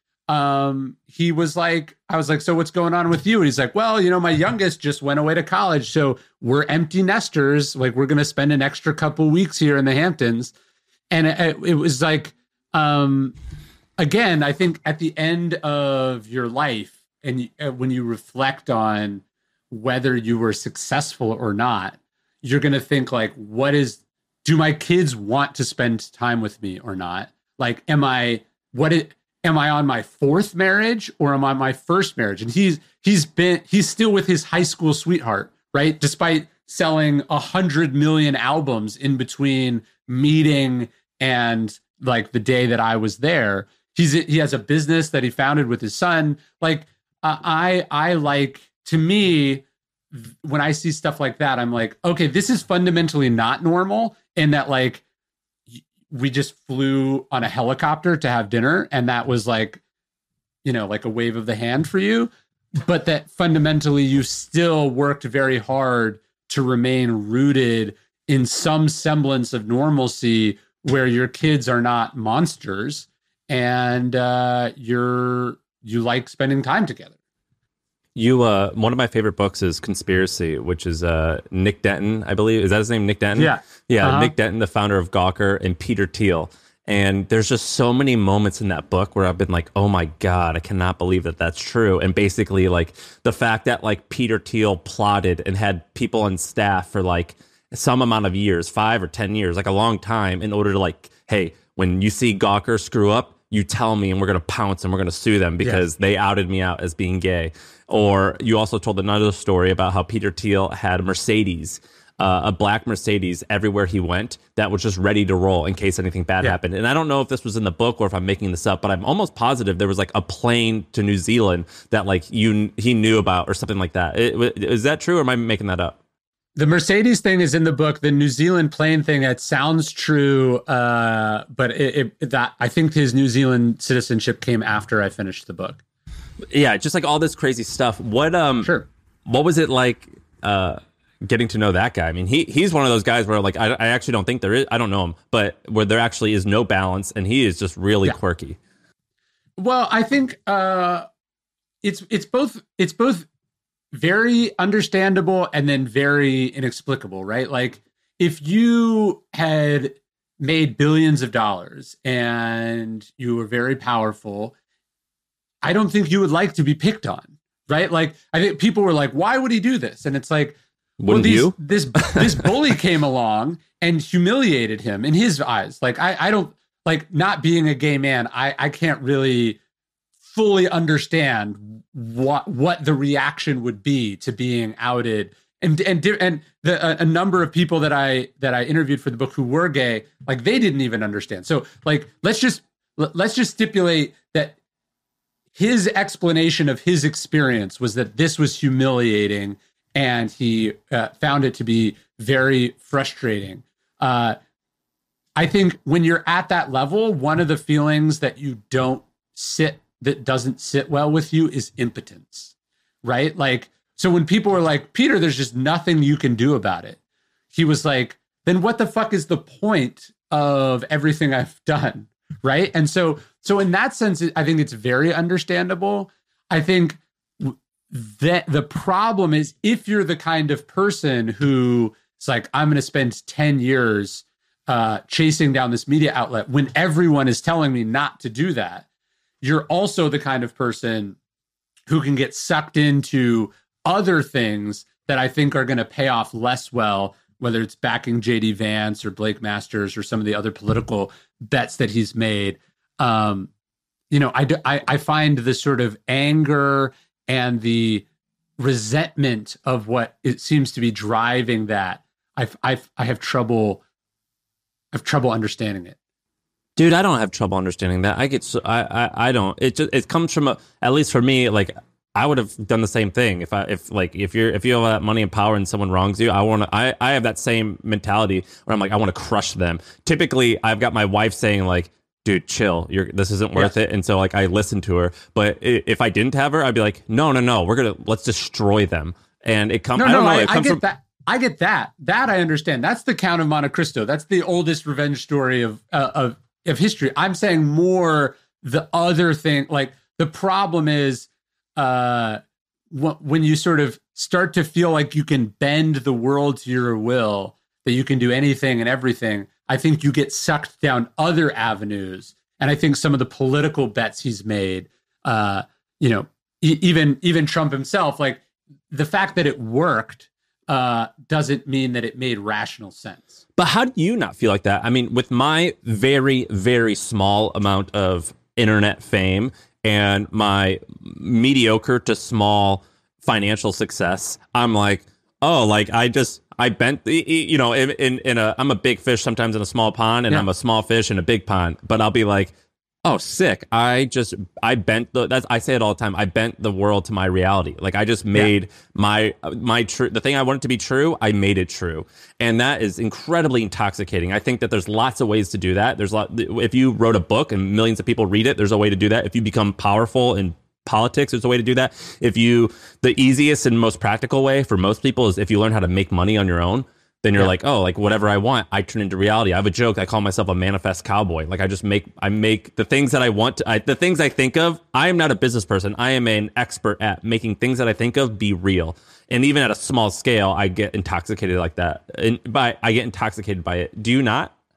um, he was like, I was like, so what's going on with you? And he's like, well, you know, my youngest just went away to college, so we're empty nesters. Like we're going to spend an extra couple weeks here in the Hamptons. And it, it was like, um, again, I think at the end of your life, and uh, when you reflect on whether you were successful or not, you're going to think like, what is, do my kids want to spend time with me or not? Like, am I, what it, am I on my fourth marriage or am I on my first marriage? And he's, he's been, he's still with his high school sweetheart, right? Despite selling a hundred million albums in between meeting and like the day that I was there. He's, he has a business that he founded with his son. Like, Uh, I I like, to me, when I see stuff like that, I'm like, okay, this is fundamentally not normal, in that like we just flew on a helicopter to have dinner, and that was like, you know, like a wave of the hand for you, but that fundamentally you still worked very hard to remain rooted in some semblance of normalcy, where your kids are not monsters, and uh, you're you like spending time together. You, uh, one of my favorite books is Conspiracy, which is uh, Nick Denton, I believe. Is that his name, Nick Denton? Yeah. Yeah, uh-huh. Nick Denton, the founder of Gawker, and Peter Thiel. And there's just so many moments in that book where I've been like, oh my God, I cannot believe that that's true. And basically like the fact that like Peter Thiel plotted and had people on staff for like some amount of years, five or ten years, like a long time, in order to like, hey, when you see Gawker screw up, you tell me and we're going to pounce and we're going to sue them because yeah. they outed me out as being gay. Or you also told another story about how Peter Thiel had a Mercedes, uh, a black Mercedes everywhere he went that was just ready to roll in case anything bad yeah. happened. And I don't know if this was in the book or if I'm making this up, but I'm almost positive there was like a plane to New Zealand that like you he knew about or something like that. It, is that true or am I making that up? The Mercedes thing is in the book. The New Zealand plane thing, it sounds true, uh, but it, it, that I think his New Zealand citizenship came after I finished the book. Yeah, just like all this crazy stuff. What um, sure. What was it like uh, getting to know that guy? I mean, he he's one of those guys where like I, I actually don't think there is. I don't know him, but where there actually is no balance, and he is just really yeah. quirky. Well, I think uh, it's it's both it's both. very understandable and then very inexplicable, right? Like if you had made billions of dollars and you were very powerful, I don't think you would like to be picked on, right? Like I think people were like, why would he do this? And it's like, Wouldn't well, these, you? this this bully came along and humiliated him in his eyes. Like I, I don't like not being a gay man. I, I can't really fully understand what what the reaction would be to being outed, and and and the a, a number of people that I that I interviewed for the book who were gay, like they didn't even understand. So like let's just let's just stipulate that his explanation of his experience was that this was humiliating, and he uh, found it to be very frustrating. Uh, I think when you're at that level, one of the feelings that you don't sit that doesn't sit well with you is impotence, right? Like, so when people were like, Peter, there's just nothing you can do about it. He was like, then what the fuck is the point of everything I've done, right? And so, so in that sense, I think it's very understandable. I think that the problem is if you're the kind of person who is like, I'm going to spend ten years uh, chasing down this media outlet when everyone is telling me not to do that, you're also the kind of person who can get sucked into other things that I think are going to pay off less well, whether it's backing J D Vance or Blake Masters or some of the other political bets that he's made. Um, you know, I, do, I, I find the sort of anger and the resentment of what it seems to be driving that. I've, I've, I have trouble, I have trouble understanding it. Dude, I don't have trouble understanding that. I get, so, I, I, I don't. It just, it comes from, a, at least for me, like I would have done the same thing if I, if like, if you're, if you have that money and power and someone wrongs you, I want to, I, I have that same mentality where I'm like, I want to crush them. Typically, I've got my wife saying like, dude, chill, you're, this isn't worth yeah. it. And so like, I listen to her. But if I didn't have her, I'd be like, no, no, no, we're going to, let's destroy them. And it comes, no, I don't no, know. I, it comes I get from, that. I get that. That I understand. That's the Count of Monte Cristo. That's the oldest revenge story of, uh, of, of history. I'm saying more the other thing, like the problem is uh, w- when you sort of start to feel like you can bend the world to your will, that you can do anything and everything, I think you get sucked down other avenues. And I think some of the political bets he's made, uh, you know, e- even even Trump himself, like the fact that it worked uh, doesn't mean that it made rational sense. But how do you not feel like that? I mean, with my very, very small amount of internet fame and my mediocre to small financial success, I'm like, oh, like I just, I bent, you know, in, in, in a, I'm a big fish sometimes in a small pond, and yeah. I'm a small fish in a big pond, but I'll be like, oh, sick. I just, I bent the, that's, I say it all the time. I bent the world to my reality. Like I just made yeah. my, my true, the thing I wanted to be true, I made it true. And that is incredibly intoxicating. I think that there's lots of ways to do that. There's a lot, if you wrote a book and millions of people read it, there's a way to do that. If you become powerful in politics, there's a way to do that. If you, the easiest and most practical way for most people is if you learn how to make money on your own. Then you're yeah. like, oh, like whatever I want, I turn into reality. I have a joke. I call myself a manifest cowboy. Like I just make, I make the things that I want to, I, the things I think of. I am not a business person. I am an expert at making things that I think of be real. And even at a small scale, I get intoxicated like that. And by, I get intoxicated by it. Do you not?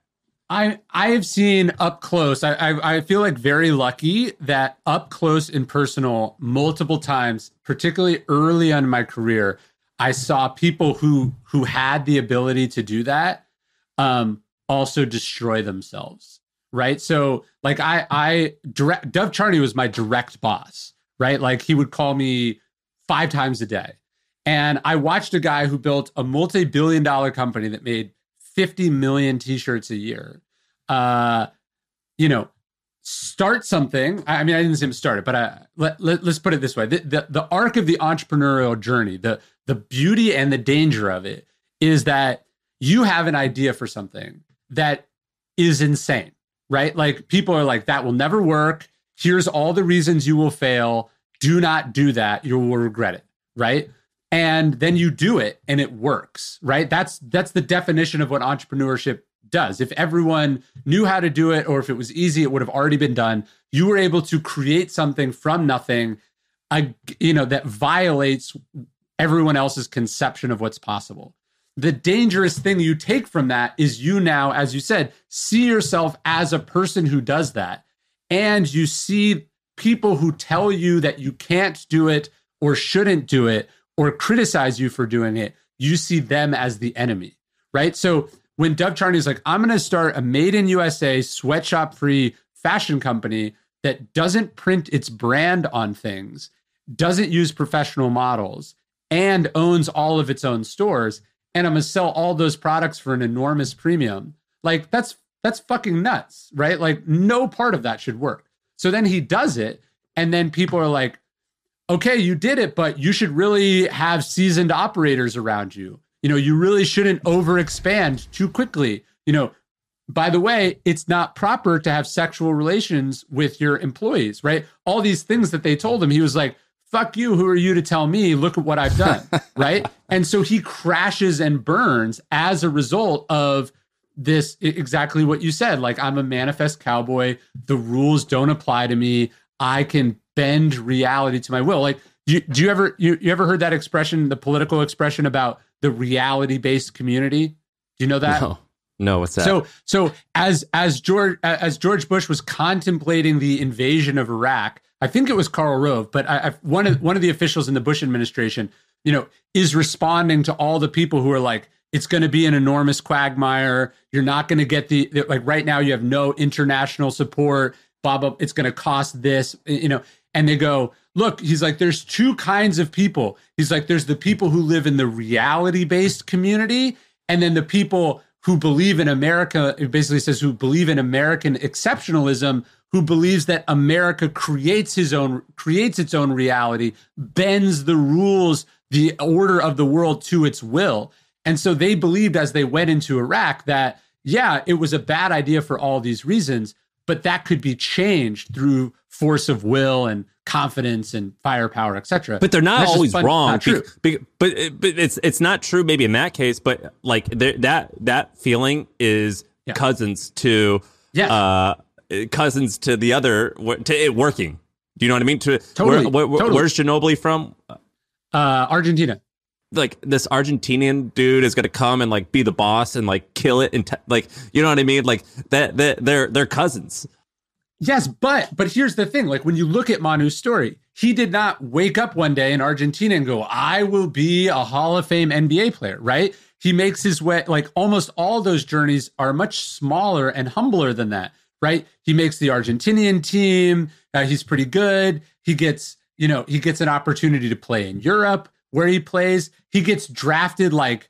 I I have seen up close. I, I I feel like very lucky that up close and personal multiple times, particularly early on in my career, I saw people who who had the ability to do that um, also destroy themselves. Right. So like I I direct Dov Charney was my direct boss. Right. Like he would call me five times a day. And I watched a guy who built a multi-billion dollar company that made fifty million t-shirts a year, uh, you know, start something. I mean, I didn't say him start it, but I, let, let, let's put it this way. The, the, the arc of the entrepreneurial journey, the, the beauty and the danger of it is that you have an idea for something that is insane, right? Like people are like, that will never work. Here's all the reasons you will fail. Do not do that. You will regret it, right? And then you do it and it works, right? That's that's the definition of what entrepreneurship does. If everyone knew how to do it, or if it was easy, it would have already been done. You were able to create something from nothing, uh, you know, that violates everyone else's conception of what's possible. The dangerous thing you take from that is you now, as you said, see yourself as a person who does that. And you see people who tell you that you can't do it or shouldn't do it, or criticize you for doing it, you see them as the enemy, right? So when Dov Charney is like, I'm going to start a made in U S A, sweatshop-free fashion company that doesn't print its brand on things, doesn't use professional models, and owns all of its own stores, and I'm going to sell all those products for an enormous premium, like that's that's fucking nuts, right? Like no part of that should work. So then he does it, and then people are like, okay, you did it, but you should really have seasoned operators around you. You know, you really shouldn't overexpand too quickly. You know, by the way, it's not proper to have sexual relations with your employees, right? All these things that they told him, he was like, fuck you, who are you to tell me? Look at what I've done, right? And so he crashes and burns as a result of this, exactly what you said. Like, I'm a manifest cowboy. The rules don't apply to me. I can bend reality to my will. Like, do you, do you ever you, you ever heard that expression, the political expression about the reality-based community? Do you know that? No, no. What's that? So, so as as George as George Bush was contemplating the invasion of Iraq, I think it was Karl Rove, but I, I, one of one of the officials in the Bush administration, you know, is responding to all the people who are like, it's going to be an enormous quagmire. You're not going to get the, the like right now. You have no international support. Blah blah. It's going to cost this, you know. And they go, look, he's like, there's two kinds of people. He's like, there's the people who live in the reality-based community, and then the people who believe in America, it basically says who believe in American exceptionalism, who believes that America creates his own, creates its own reality, bends the rules, the order of the world to its will. And so they believed as they went into Iraq that, yeah, it was a bad idea for all these reasons, but that could be changed through force of will and confidence and firepower, et cetera. But they're not always fun, wrong. Not true. Be, but but it's it's not true. Maybe in that case, but like that that feeling is yeah. cousins to yes. uh, cousins to the other to it working. Do you know what I mean? To totally. Where, where, totally. Where's Ginobili from? Uh, Argentina. Like this Argentinian dude is going to come and like be the boss and like kill it and te- like, you know what I mean? Like that, that they're, they're cousins. Yes. But, but here's the thing. Like when you look at Manu's story, he did not wake up one day in Argentina and go, I will be a Hall of Fame N B A player, right? He makes his way, like almost all those journeys are much smaller and humbler than that, right? He makes the Argentinian team. Uh, he's pretty good. He gets, you know, he gets an opportunity to play in Europe, where he plays. He gets drafted like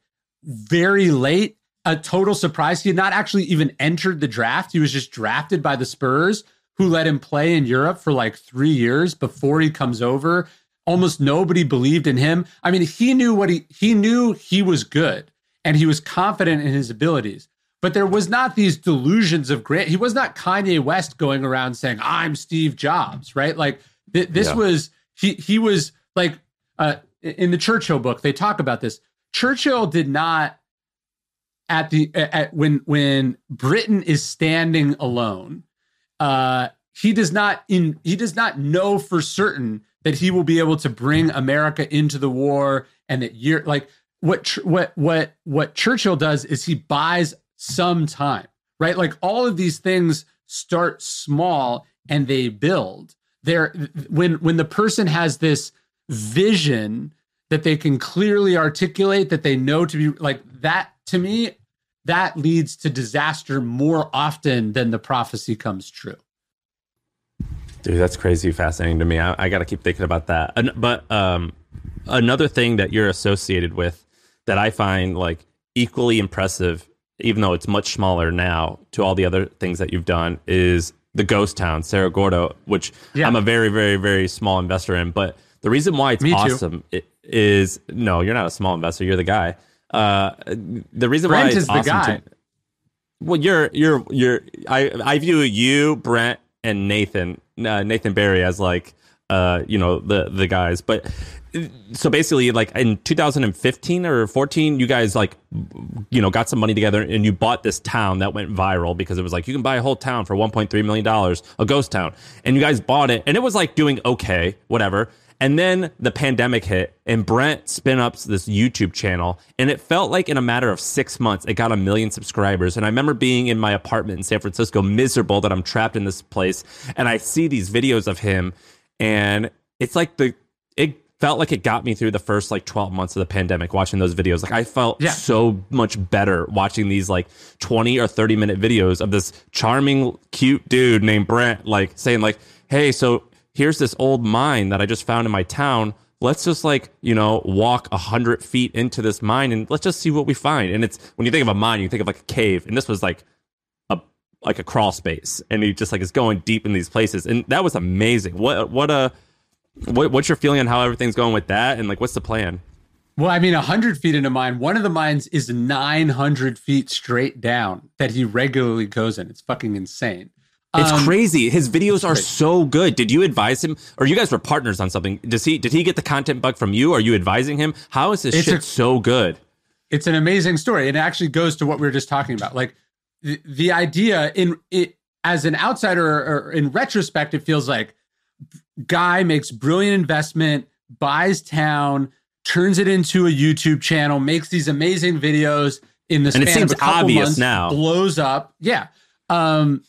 very late, a total surprise. He had not actually even entered the draft. He was just drafted by the Spurs, who let him play in Europe for like three years before he comes over. Almost nobody believed in him. I mean, he knew what he, he knew he was good and he was confident in his abilities, but there was not these delusions of great. He was not Kanye West going around saying, I'm Steve Jobs, right? Like th- this yeah. was, he, he was like, uh, in the Churchill book, they talk about this. Churchill did not at the at when when Britain is standing alone. Uh, he does not in he does not know for certain that he will be able to bring America into the war, and that year like what what what what Churchill does is he buys some time, right? Like all of these things start small and they build. They're when when the person has this vision that they can clearly articulate, that they know to be like that, to me, that leads to disaster more often than the prophecy comes true. Dude, that's crazy fascinating to me. I, I got to keep thinking about that. An- but um, another thing that you're associated with that I find like equally impressive, even though it's much smaller now to all the other things that you've done, is the ghost town, Cerro Gordo, which yeah. I'm a very, very, very small investor in. But the reason why it's Me awesome it is, no, you're not a small investor. You're the guy. Uh, the reason Brent why it's is the awesome guy. To, well, you're, you're, you're, I, I view you, Brent, and Nathan, uh, Nathan Barry as like, uh, you know, the, the guys. But so basically like in two thousand fifteen or fourteen, you guys like, you know, got some money together and you bought this town that went viral because it was like, you can buy a whole town for one point three million dollars, a ghost town. And you guys bought it and it was like doing okay, whatever. And then the pandemic hit and Brent spin up this YouTube channel and it felt like in a matter of six months, it got a million subscribers. And I remember being in my apartment in San Francisco, miserable that I'm trapped in this place. And I see these videos of him and it's like the, it felt like it got me through the first like twelve months of the pandemic watching those videos. Like I felt yeah. so much better watching these like twenty or thirty minute videos of this charming, cute dude named Brent, like saying like, hey, so here's this old mine that I just found in my town. Let's just like, you know, walk a hundred feet into this mine and let's just see what we find. And it's, when you think of a mine, you think of like a cave. And this was like a, like a crawl space. And he just like is going deep in these places. And that was amazing. What, what a, what, what's your feeling on how everything's going with that? And like, what's the plan? Well, I mean, a hundred feet into mine, one of the mines is nine hundred feet straight down that he regularly goes in. It's fucking insane. It's um, crazy. His videos are so good. Did you advise him, or you guys were partners on something? Does he? Did he get the content bug from you? Are you advising him? How is this it's shit a, so good? It's an amazing story. It actually goes to what we were just talking about. Like the, the idea in it as an outsider, or, or in retrospect, it feels like guy makes brilliant investment, buys town, turns it into a YouTube channel, makes these amazing videos in the span and it seems of a couple obvious months, now. Blows up. Yeah. Um,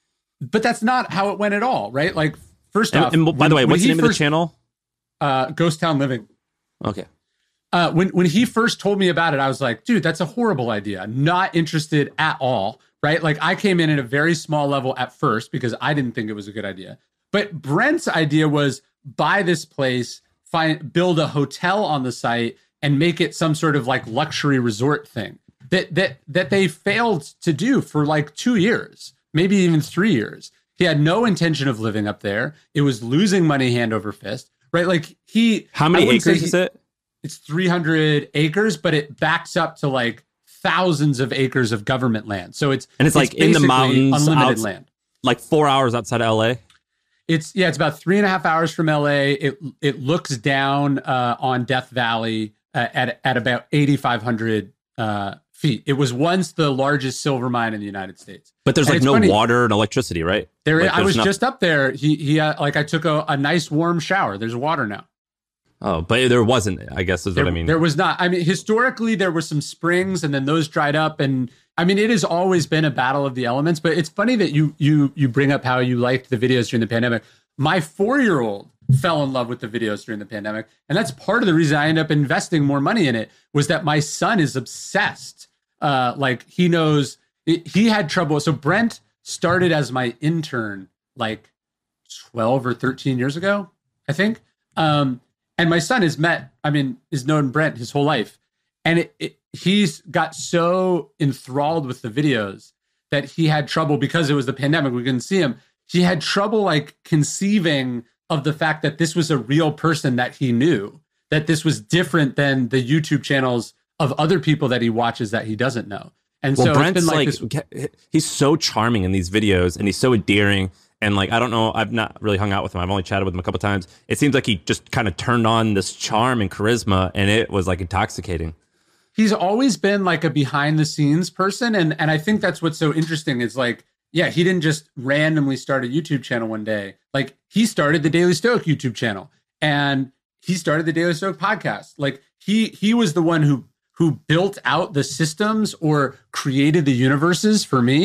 But that's not how it went at all, right? Like, first and, off, and by when, the way, what's the name first, of the channel? Uh, Ghost Town Living. Okay. Uh, when when he first told me about it, I was like, dude, that's a horrible idea. Not interested at all, right? Like, I came in at a very small level at first because I didn't think it was a good idea. But Brent's idea was buy this place, find build a hotel on the site, and make it some sort of like luxury resort thing that that that they failed to do for like two years. Maybe even three years. He had no intention of living up there. It was losing money hand over fist, right? Like he. How many acres he, is it? It's three hundred acres, but it backs up to like thousands of acres of government land. So it's and it's, it's like in the mountains, unlimited out, land. Like four hours outside of L A. It's yeah, it's about three and a half hours from L A. It it looks down uh, on Death Valley uh, at at about eighty-five hundred uh, feet. It was once the largest silver mine in the United States. But there's and like no funny. water and electricity, right? There, like I was no- just up there. He, he, uh, like, I took a, a nice warm shower. There's water now. Oh, but there wasn't. I guess is there, what I mean. There was not. I mean, historically, there were some springs, and then those dried up. And I mean, it has always been a battle of the elements. But it's funny that you you you bring up how you liked the videos during the pandemic. My four-year-old fell in love with the videos during the pandemic, and that's part of the reason I ended up investing more money in it. Was that my son is obsessed. Uh, like he knows he had trouble. So Brent started as my intern like twelve or thirteen years ago, I think. Um, and my son has met, I mean, has known Brent his whole life. And it, it, he's got so enthralled with the videos that he had trouble because it was the pandemic. We couldn't see him. He had trouble like conceiving of the fact that this was a real person that he knew, that this was different than the YouTube channels of other people that he watches that he doesn't know. And well, so Brent's it's been like, like this. He's so charming in these videos and he's so endearing. And like, I don't know, I've not really hung out with him. I've only chatted with him a couple of times. It seems like he just kind of turned on this charm and charisma and it was like intoxicating. He's always been like a behind the scenes person. And, and I think that's what's so interesting is like, yeah, he didn't just randomly start a YouTube channel one day. Like he started the Daily Stoic YouTube channel and he started the Daily Stoic podcast. Like he, he was the one who who built out the systems or created the universes for me.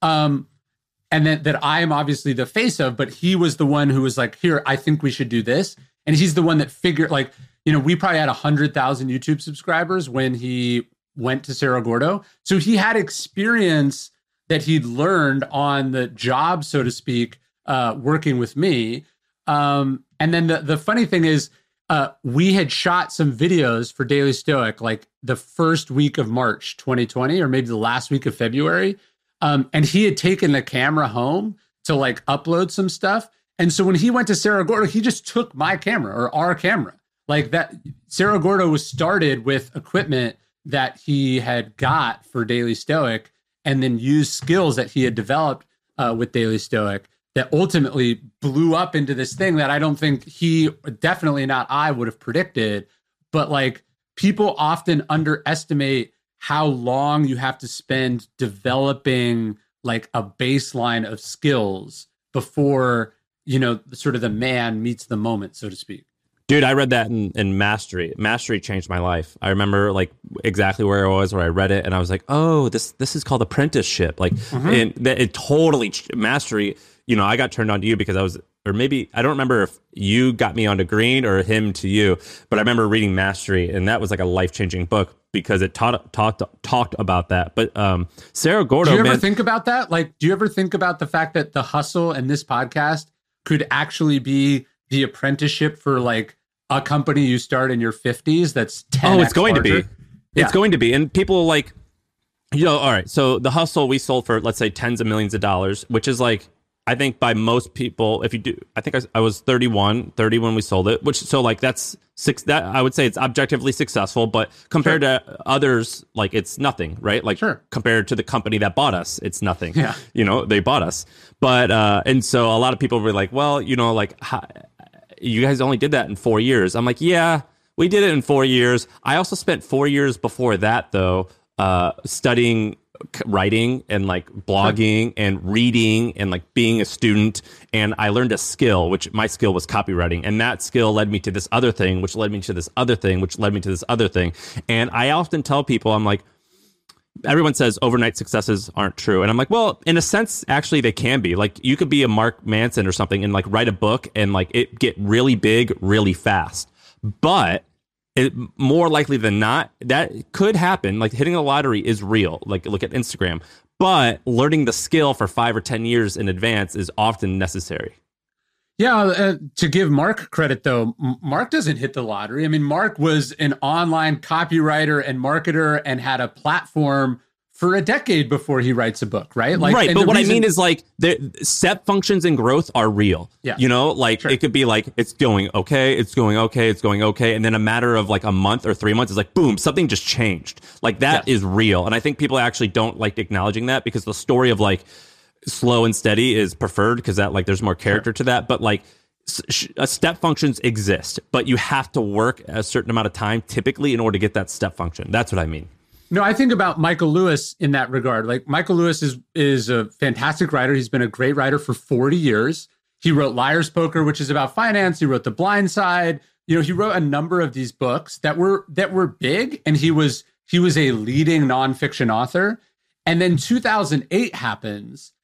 Um, and then that I am obviously the face of, but he was the one who was like, here, I think we should do this. And he's the one that figured, like, you know, we probably had one hundred thousand YouTube subscribers when he went to Cerro Gordo. So he had experience that he'd learned on the job, so to speak, uh, working with me. Um, and then the, the funny thing is, uh, we had shot some videos for Daily Stoic, like the first week of March twenty twenty, or maybe the last week of February. Um, and he had taken the camera home to like upload some stuff. And so when he went to Cerro Gordo, he just took my camera or our camera. Like that, Cerro Gordo was started with equipment that he had got for Daily Stoic, and then used skills that he had developed uh, with Daily Stoic that ultimately blew up into this thing that I don't think he, definitely not I, would have predicted. But like, people often underestimate how long you have to spend developing like a baseline of skills before, you know, sort of the man meets the moment, so to speak. Dude, I read that in, in Mastery. Mastery changed my life. I remember like exactly where I was, where I read it, and I was like, "Oh, this this is called apprenticeship." Like, mm-hmm. and that it totally Mastery. You know, I got turned on to you because I was, or maybe I don't remember if you got me onto Green or him to you, but I remember reading Mastery, and that was like a life changing book because it taught talked talked about that. But um, Cerro Gordo, do you ever man, think about that? Like, do you ever think about the fact that The Hustle and this podcast could actually be the apprenticeship for like a company you start in your fifties that's ten oh, it's going larger? to be. Yeah. It's going to be. And people like, you know, all right. So The Hustle we sold for, let's say, tens of millions of dollars, which is like, I think by most people, if you do, I think I, I was thirty-one, thirty when we sold it, which, so like that's six, that I would say it's objectively successful, but compared sure. to others, like it's nothing, right? Like sure. compared to the company that bought us, it's nothing. Yeah. You know, they bought us. But, uh, and so a lot of people were like, well, you know, like, how, you guys only did that in four years. I'm like, yeah, we did it in four years. I also spent four years before that, though, uh, studying writing and like blogging and reading and like being a student. And I learned a skill, which my skill was copywriting. And that skill led me to this other thing, which led me to this other thing, which led me to this other thing. And I often tell people, I'm like, everyone says overnight successes aren't true. And I'm like, well, in a sense, actually, they can be. Like, you could be a Mark Manson or something and like write a book and like it get really big really fast. But it, more likely than not, that could happen. Like, hitting the lottery is real. Like, look at Instagram. But learning the skill for five or ten years in advance is often necessary. Yeah, uh, to give Mark credit, though, Mark doesn't hit the lottery. I mean, Mark was an online copywriter and marketer and had a platform for a decade before he writes a book, right? Like, right, but what reason- I mean is like the step functions in growth are real. Yeah. You know, like sure. It could be like it's going okay, it's going okay, it's going okay, and then a matter of like a month or three months is like boom, something just changed. Like that yes. is real, and I think people actually don't like acknowledging that because the story of like slow and steady is preferred because that like there's more character sure. to that, but like sh- step functions exist, but you have to work a certain amount of time typically in order to get that step function. That's what I mean. No, I think about Michael Lewis in that regard. Like, Michael Lewis is is a fantastic writer. He's been a great writer for forty years. He wrote Liar's Poker, which is about finance. He wrote The Blind Side. You know, he wrote a number of these books that were that were big, and he was he was a leading nonfiction author. And then two thousand eight happens,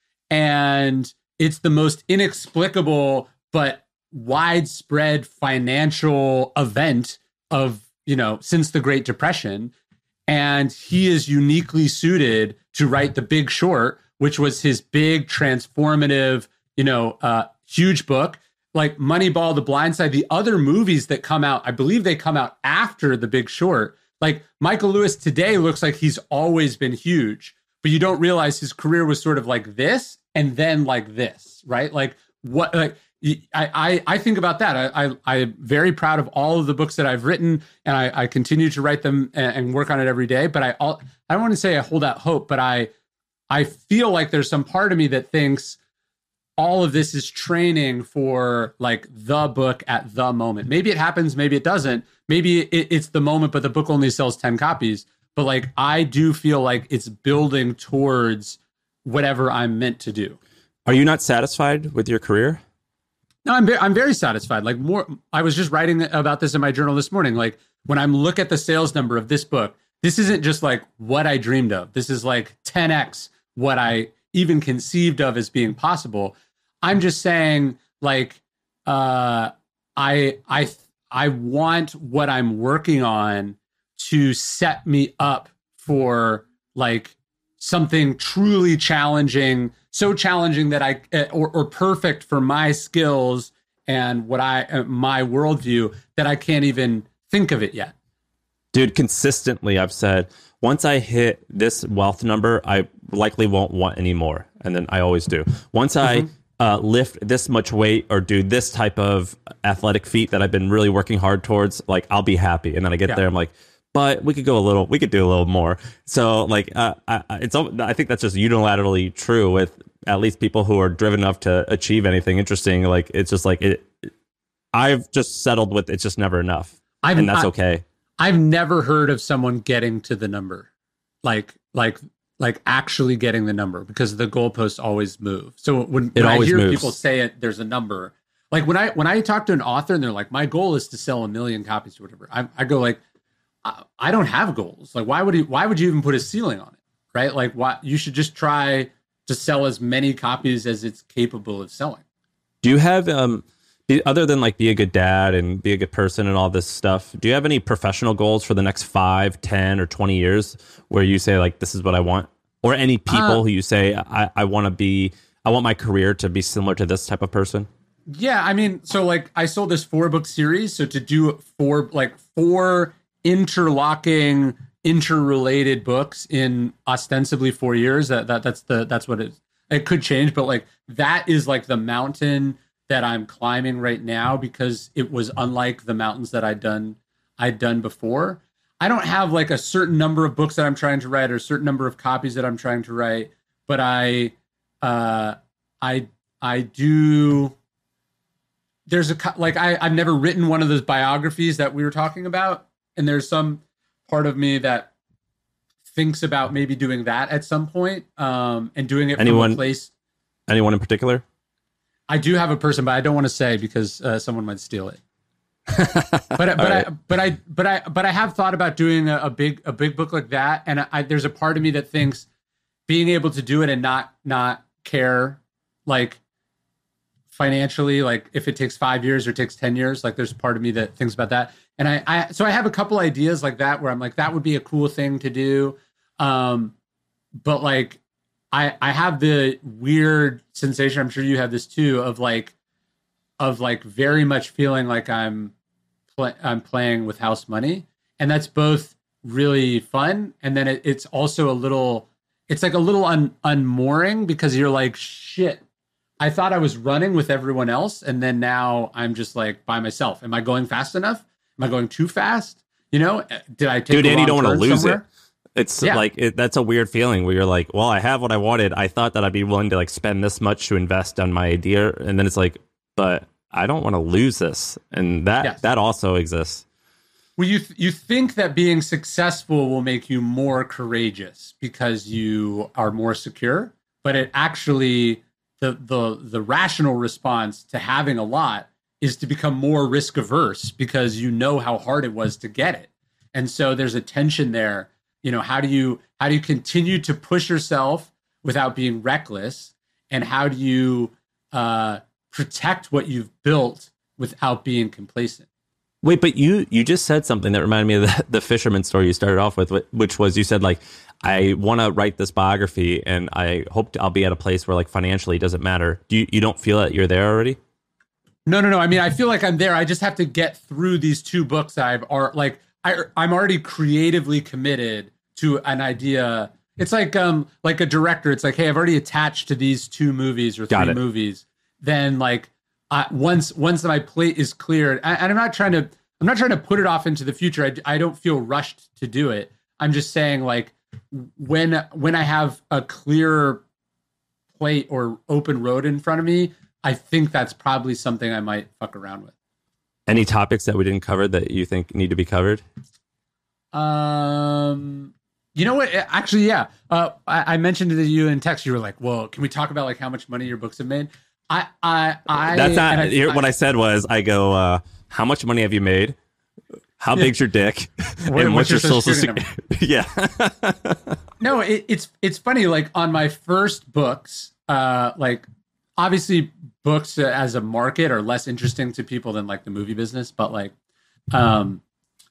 and it's the most inexplicable but widespread financial event of, you know, since the Great Depression. And he is uniquely suited to write The Big Short, which was his big transformative, you know, uh, huge book. Like Moneyball, The Blind Side, the other movies that come out, I believe they come out after The Big Short. Like Michael Lewis today looks like he's always been huge, but you don't realize his career was sort of like this and then like this, right? Like what, like, I, I, I think about that. I, I, I'm very proud of all of the books that I've written, and I, I continue to write them and, and work on it every day. But I, all, I don't want to say I hold out hope, but I, I feel like there's some part of me that thinks all of this is training for like the book at the moment. Maybe it happens, maybe it doesn't. Maybe it, it's the moment, but the book only sells ten copies. But like, I do feel like it's building towards whatever I'm meant to do. Are you not satisfied with your career? No, I'm very, I'm very satisfied. Like more, I was just writing about this in my journal this morning. Like when I'm look at the sales number of this book, this isn't just like what I dreamed of. This is like ten x what I even conceived of as being possible. I'm just saying, like, uh, I I I want what I'm working on to set me up for like something truly challenging, so challenging that I or, or perfect for my skills and what I uh, my worldview that I can't even think of it yet. Dude, consistently I've said, once I hit this wealth number, I likely won't want any more, and then I always do. Once mm-hmm. I uh, lift this much weight or do this type of athletic feat that I've been really working hard towards, like I'll be happy. And then I get yeah. there, I'm like, but we could go a little, we could do a little more. So like, uh, I, it's, I think that's just unilaterally true with at least people who are driven enough to achieve anything interesting. Like, it's just like, it, I've just settled with, it's just never enough. I've, and that's I, okay. I've never heard of someone getting to the number, like, like, like actually getting the number, because the goalposts always move. So when, when I hear moves. people say it, there's a number. Like when I, when I talk to an author and they're like, my goal is to sell a million copies or whatever, I, I go like, I don't have goals. Like, why would you, why would you even put a ceiling on it? Right? Like, why you should just try to sell as many copies as it's capable of selling. Do you have, um, other than like be a good dad and be a good person and all this stuff, do you have any professional goals for the next five, ten, or twenty years where you say like, this is what I want? Or any people uh, who you say, I, I want to be, I want my career to be similar to this type of person? Yeah. I mean, so like I sold this four book series. So to do four, like four interlocking, interrelated books in ostensibly four years, that, that that's the, that's what it is. It could change, but like that is like the mountain that I'm climbing right now, because it was unlike the mountains that I'd done, I'd done before. I don't have like a certain number of books that I'm trying to write or a certain number of copies that I'm trying to write, but I, uh, I, I do, there's a, like, I, I've never written one of those biographies that we were talking about. And there's some part of me that thinks about maybe doing that at some point, um, and doing it anyone, from a place. Anyone in particular? I do have a person, but I don't want to say because uh, someone might steal it. but but right. I but I but I but I have thought about doing a, a big a big book like that, and I, there's a part of me that thinks being able to do it and not not care like financially, like if it takes five years or takes ten years, like there's a part of me that thinks about that. And I, I so I have a couple ideas like that where I'm like, that would be a cool thing to do, um, but like. I, I have the weird sensation, I'm sure you have this too, of like, of like very much feeling like I'm, pl- I'm playing with house money, and that's both really fun, and then it, it's also a little, it's like a little un, unmooring, because you're like, shit, I thought I was running with everyone else, and then now I'm just like by myself. Am I going fast enough? Am I going too fast? You know, did I take Dude, a and you don't want to lose somewhere? it. It's yeah. like, it, that's a weird feeling where you're like, well, I have what I wanted. I thought that I'd be willing to like spend this much to invest on my idea. And then it's like, but I don't want to lose this. And that, yes. that also exists. Well, you, th- you think that being successful will make you more courageous because you are more secure, but it actually, the, the, the rational response to having a lot is to become more risk averse because you know how hard it was to get it. And so there's a tension there. You know, how do you how do you continue to push yourself without being reckless, and how do you uh, protect what you've built without being complacent? Wait, but you you just said something that reminded me of the, the fisherman story you started off with, which was you said like, I want to write this biography, and I hope I'll be at a place where like financially it doesn't matter. Do you you don't feel that you're there already? No, no, no. I mean, I feel like I'm there. I just have to get through these two books. I've are like. I, I'm already creatively committed to an idea. It's like um like a director. It's like, hey, I've already attached to these two movies or three movies. Then like uh, once once my plate is cleared, and I'm not trying to I'm not trying to put it off into the future. I, I don't feel rushed to do it. I'm just saying like when when I have a clear plate or open road in front of me, I think that's probably something I might fuck around with. Any topics that we didn't cover that you think need to be covered? Um, you know what? Actually, yeah. Uh, I, I mentioned to you in text. You were like, "Well, can we talk about like how much money your books have made?" I, I, I. That's not. I, here, I, what I said was, I go, uh, "How much money have you made? How big's your dick? What, and what's, what's your, your social social security?" Yeah. no, it, it's it's funny. Like on my first books, uh, like obviously books as a market are less interesting to people than like the movie business. But like, um,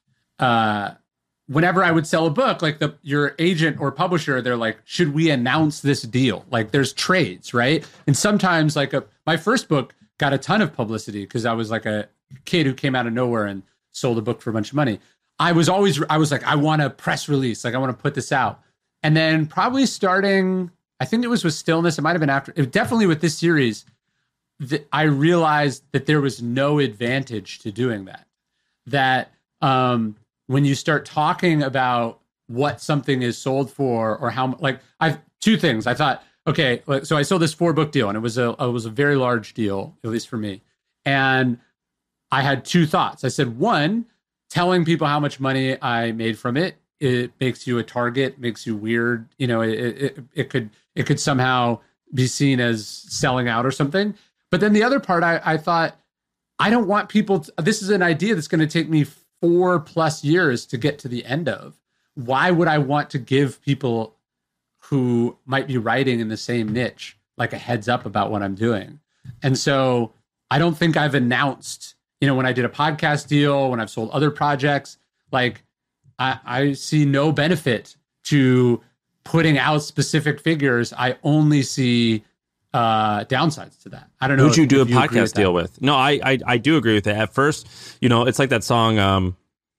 uh, whenever I would sell a book, like the your agent or publisher, they're like, should we announce this deal? Like there's trades, right? And sometimes like a, my first book got a ton of publicity because I was like a kid who came out of nowhere and sold a book for a bunch of money. I was always, I was like, I want a press release. Like I want to put this out. And then probably starting, I think it was with Stillness. It might've been after, it, definitely with this series, that I realized that there was no advantage to doing that. That um, when you start talking about what something is sold for or how, like I've two things. I thought, okay, so I sold this four book deal and it was a, it was a very large deal, at least for me. And I had two thoughts. I said, one, telling people how much money I made from it, it makes you a target, makes you weird. You know, it, it, it could it could somehow be seen as selling out or something. But then the other part, I, I thought, I don't want people, to, this is an idea that's going to take me four plus years to get to the end of. Why would I want to give people who might be writing in the same niche like a heads up about what I'm doing? And so I don't think I've announced, you know, when I did a podcast deal, when I've sold other projects, like I, I see no benefit to putting out specific figures. I only see uh, downsides to that. I don't know. Who'd you if, do a if you agree podcast with deal that. with? No, I, I I do agree with it. At first, you know, it's like that song, um,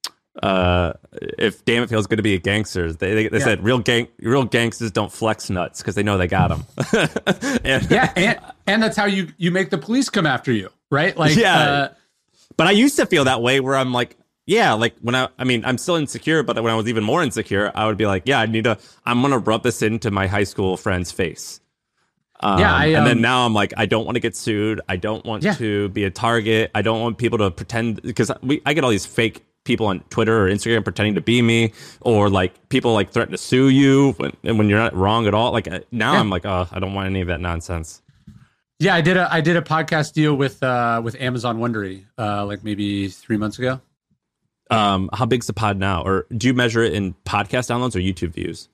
uh, if damn it feels good to be a gangster. They they, they Yeah. said real gang real gangsters don't flex nuts because they know they got them. and, Yeah, and, and that's how you, you make the police come after you, right? Like, Yeah. uh, But I used to feel that way where I'm like, yeah, like when I, I mean, I'm still insecure, but when I was even more insecure, I would be like, yeah, I need to, I'm going to rub this into my high school friend's face. Um, Yeah, I, and then um, now I'm like, I don't want to get sued. I don't want Yeah. to be a target. I don't want people to pretend, because we, I get all these fake people on Twitter or Instagram pretending to be me, or like people like threaten to sue you when, and when you're not wrong at all. Like uh, now Yeah. I'm like, oh, I don't want any of that nonsense. yeah, I did a I did a podcast deal with uh, with Amazon Wondery uh, like maybe three months ago. Um, how big's the pod now? Or do you measure it in podcast downloads or YouTube views?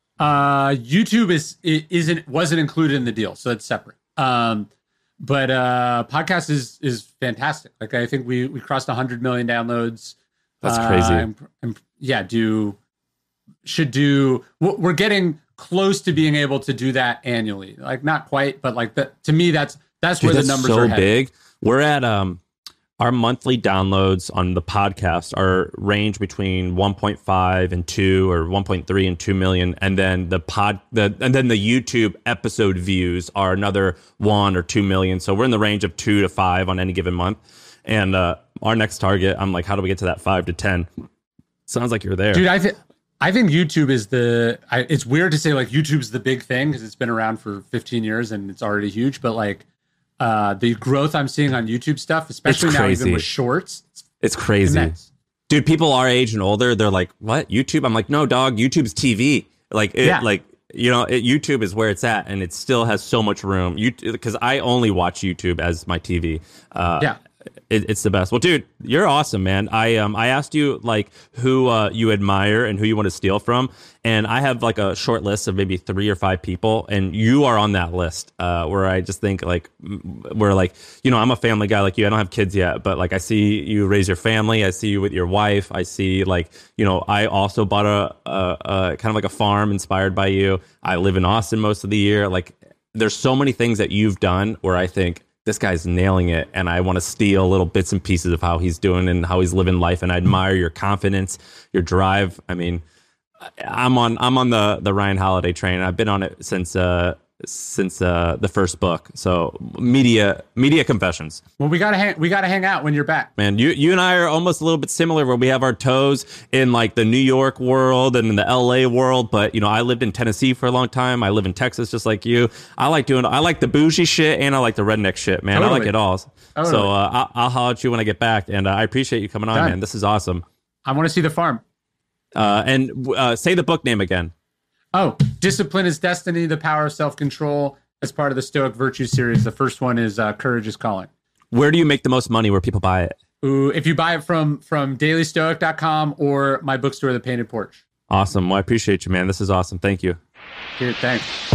Uh, YouTube is i- isn't wasn't included in the deal, so it's separate. Um, but uh, podcast is is fantastic. Like I think we we crossed a hundred million downloads. That's Uh, crazy. and- and, yeah, do should do. we're we're getting close to being able to do that annually. Like not quite, but like that to me, that's that's Dude, where that's the numbers so are headed. big. We're at um our monthly downloads on the podcast are range between one point five and two, or one point three and two million, and then the pod the and then the YouTube episode views are another one or two million. So we're in the range of two to five on any given month. And uh, our next target, I'm like, how do we get to that five to ten? Sounds like you're there, Dude, I think I think YouTube is the. I, it's weird to say like YouTube's the big thing because it's been around for fifteen years and it's already huge. But like uh, the growth I'm seeing on YouTube stuff, especially now crazy. even with shorts, it's It's crazy. immense. Dude, people our age and older, they're like, what? YouTube? I'm like, no, dog, YouTube's T V. Like, it, Yeah. like, you know, it, YouTube is where it's at, and it still has so much room. You, because I only watch YouTube as my T V. Uh, Yeah. it, it's the best. Well, dude, you're awesome, man. I um I asked you like who uh, you admire and who you want to steal from, and I have like a short list of maybe three or five people, and you are on that list. Uh, where I just think like m- we're like, you know, I'm a family guy like you. I don't have kids yet, but like I see you raise your family. I see you with your wife. I see like, you know, I also bought a, a, a kind of like a farm inspired by you. I live in Austin most of the year. Like, there's so many things that you've done where I think, this guy's nailing it, and I want to steal little bits and pieces of how he's doing and how he's living life. And I admire your confidence, your drive. I mean, I'm on I'm on the the Ryan Holiday train. I've been on it since uh since uh the first book. So media media confessions. Well, we gotta hang. We gotta hang out when you're back. Man, you you and I are almost a little bit similar, where we have our toes in like the New York world and in the L A world. But you know, I lived in Tennessee for a long time. I live in Texas, just like you. I like doing. I like the bougie shit and I like the redneck shit, man. I Totally. like it all. Totally. So uh, I'll, I'll holler at you when I get back, and uh, I appreciate you coming on, Done. man. This is awesome. I want to see the farm. Uh, and uh, say the book name again. Oh, Discipline is Destiny: The Power of Self-Control, as part of the Stoic Virtue series. The first one is uh, Courage is Calling. Where do you make the most money? Where people buy it? Ooh, if you buy it from from daily stoic dot com or my bookstore, The Painted Porch. Awesome. Well, I appreciate you, man. This is awesome. Thank you. Dude, thanks.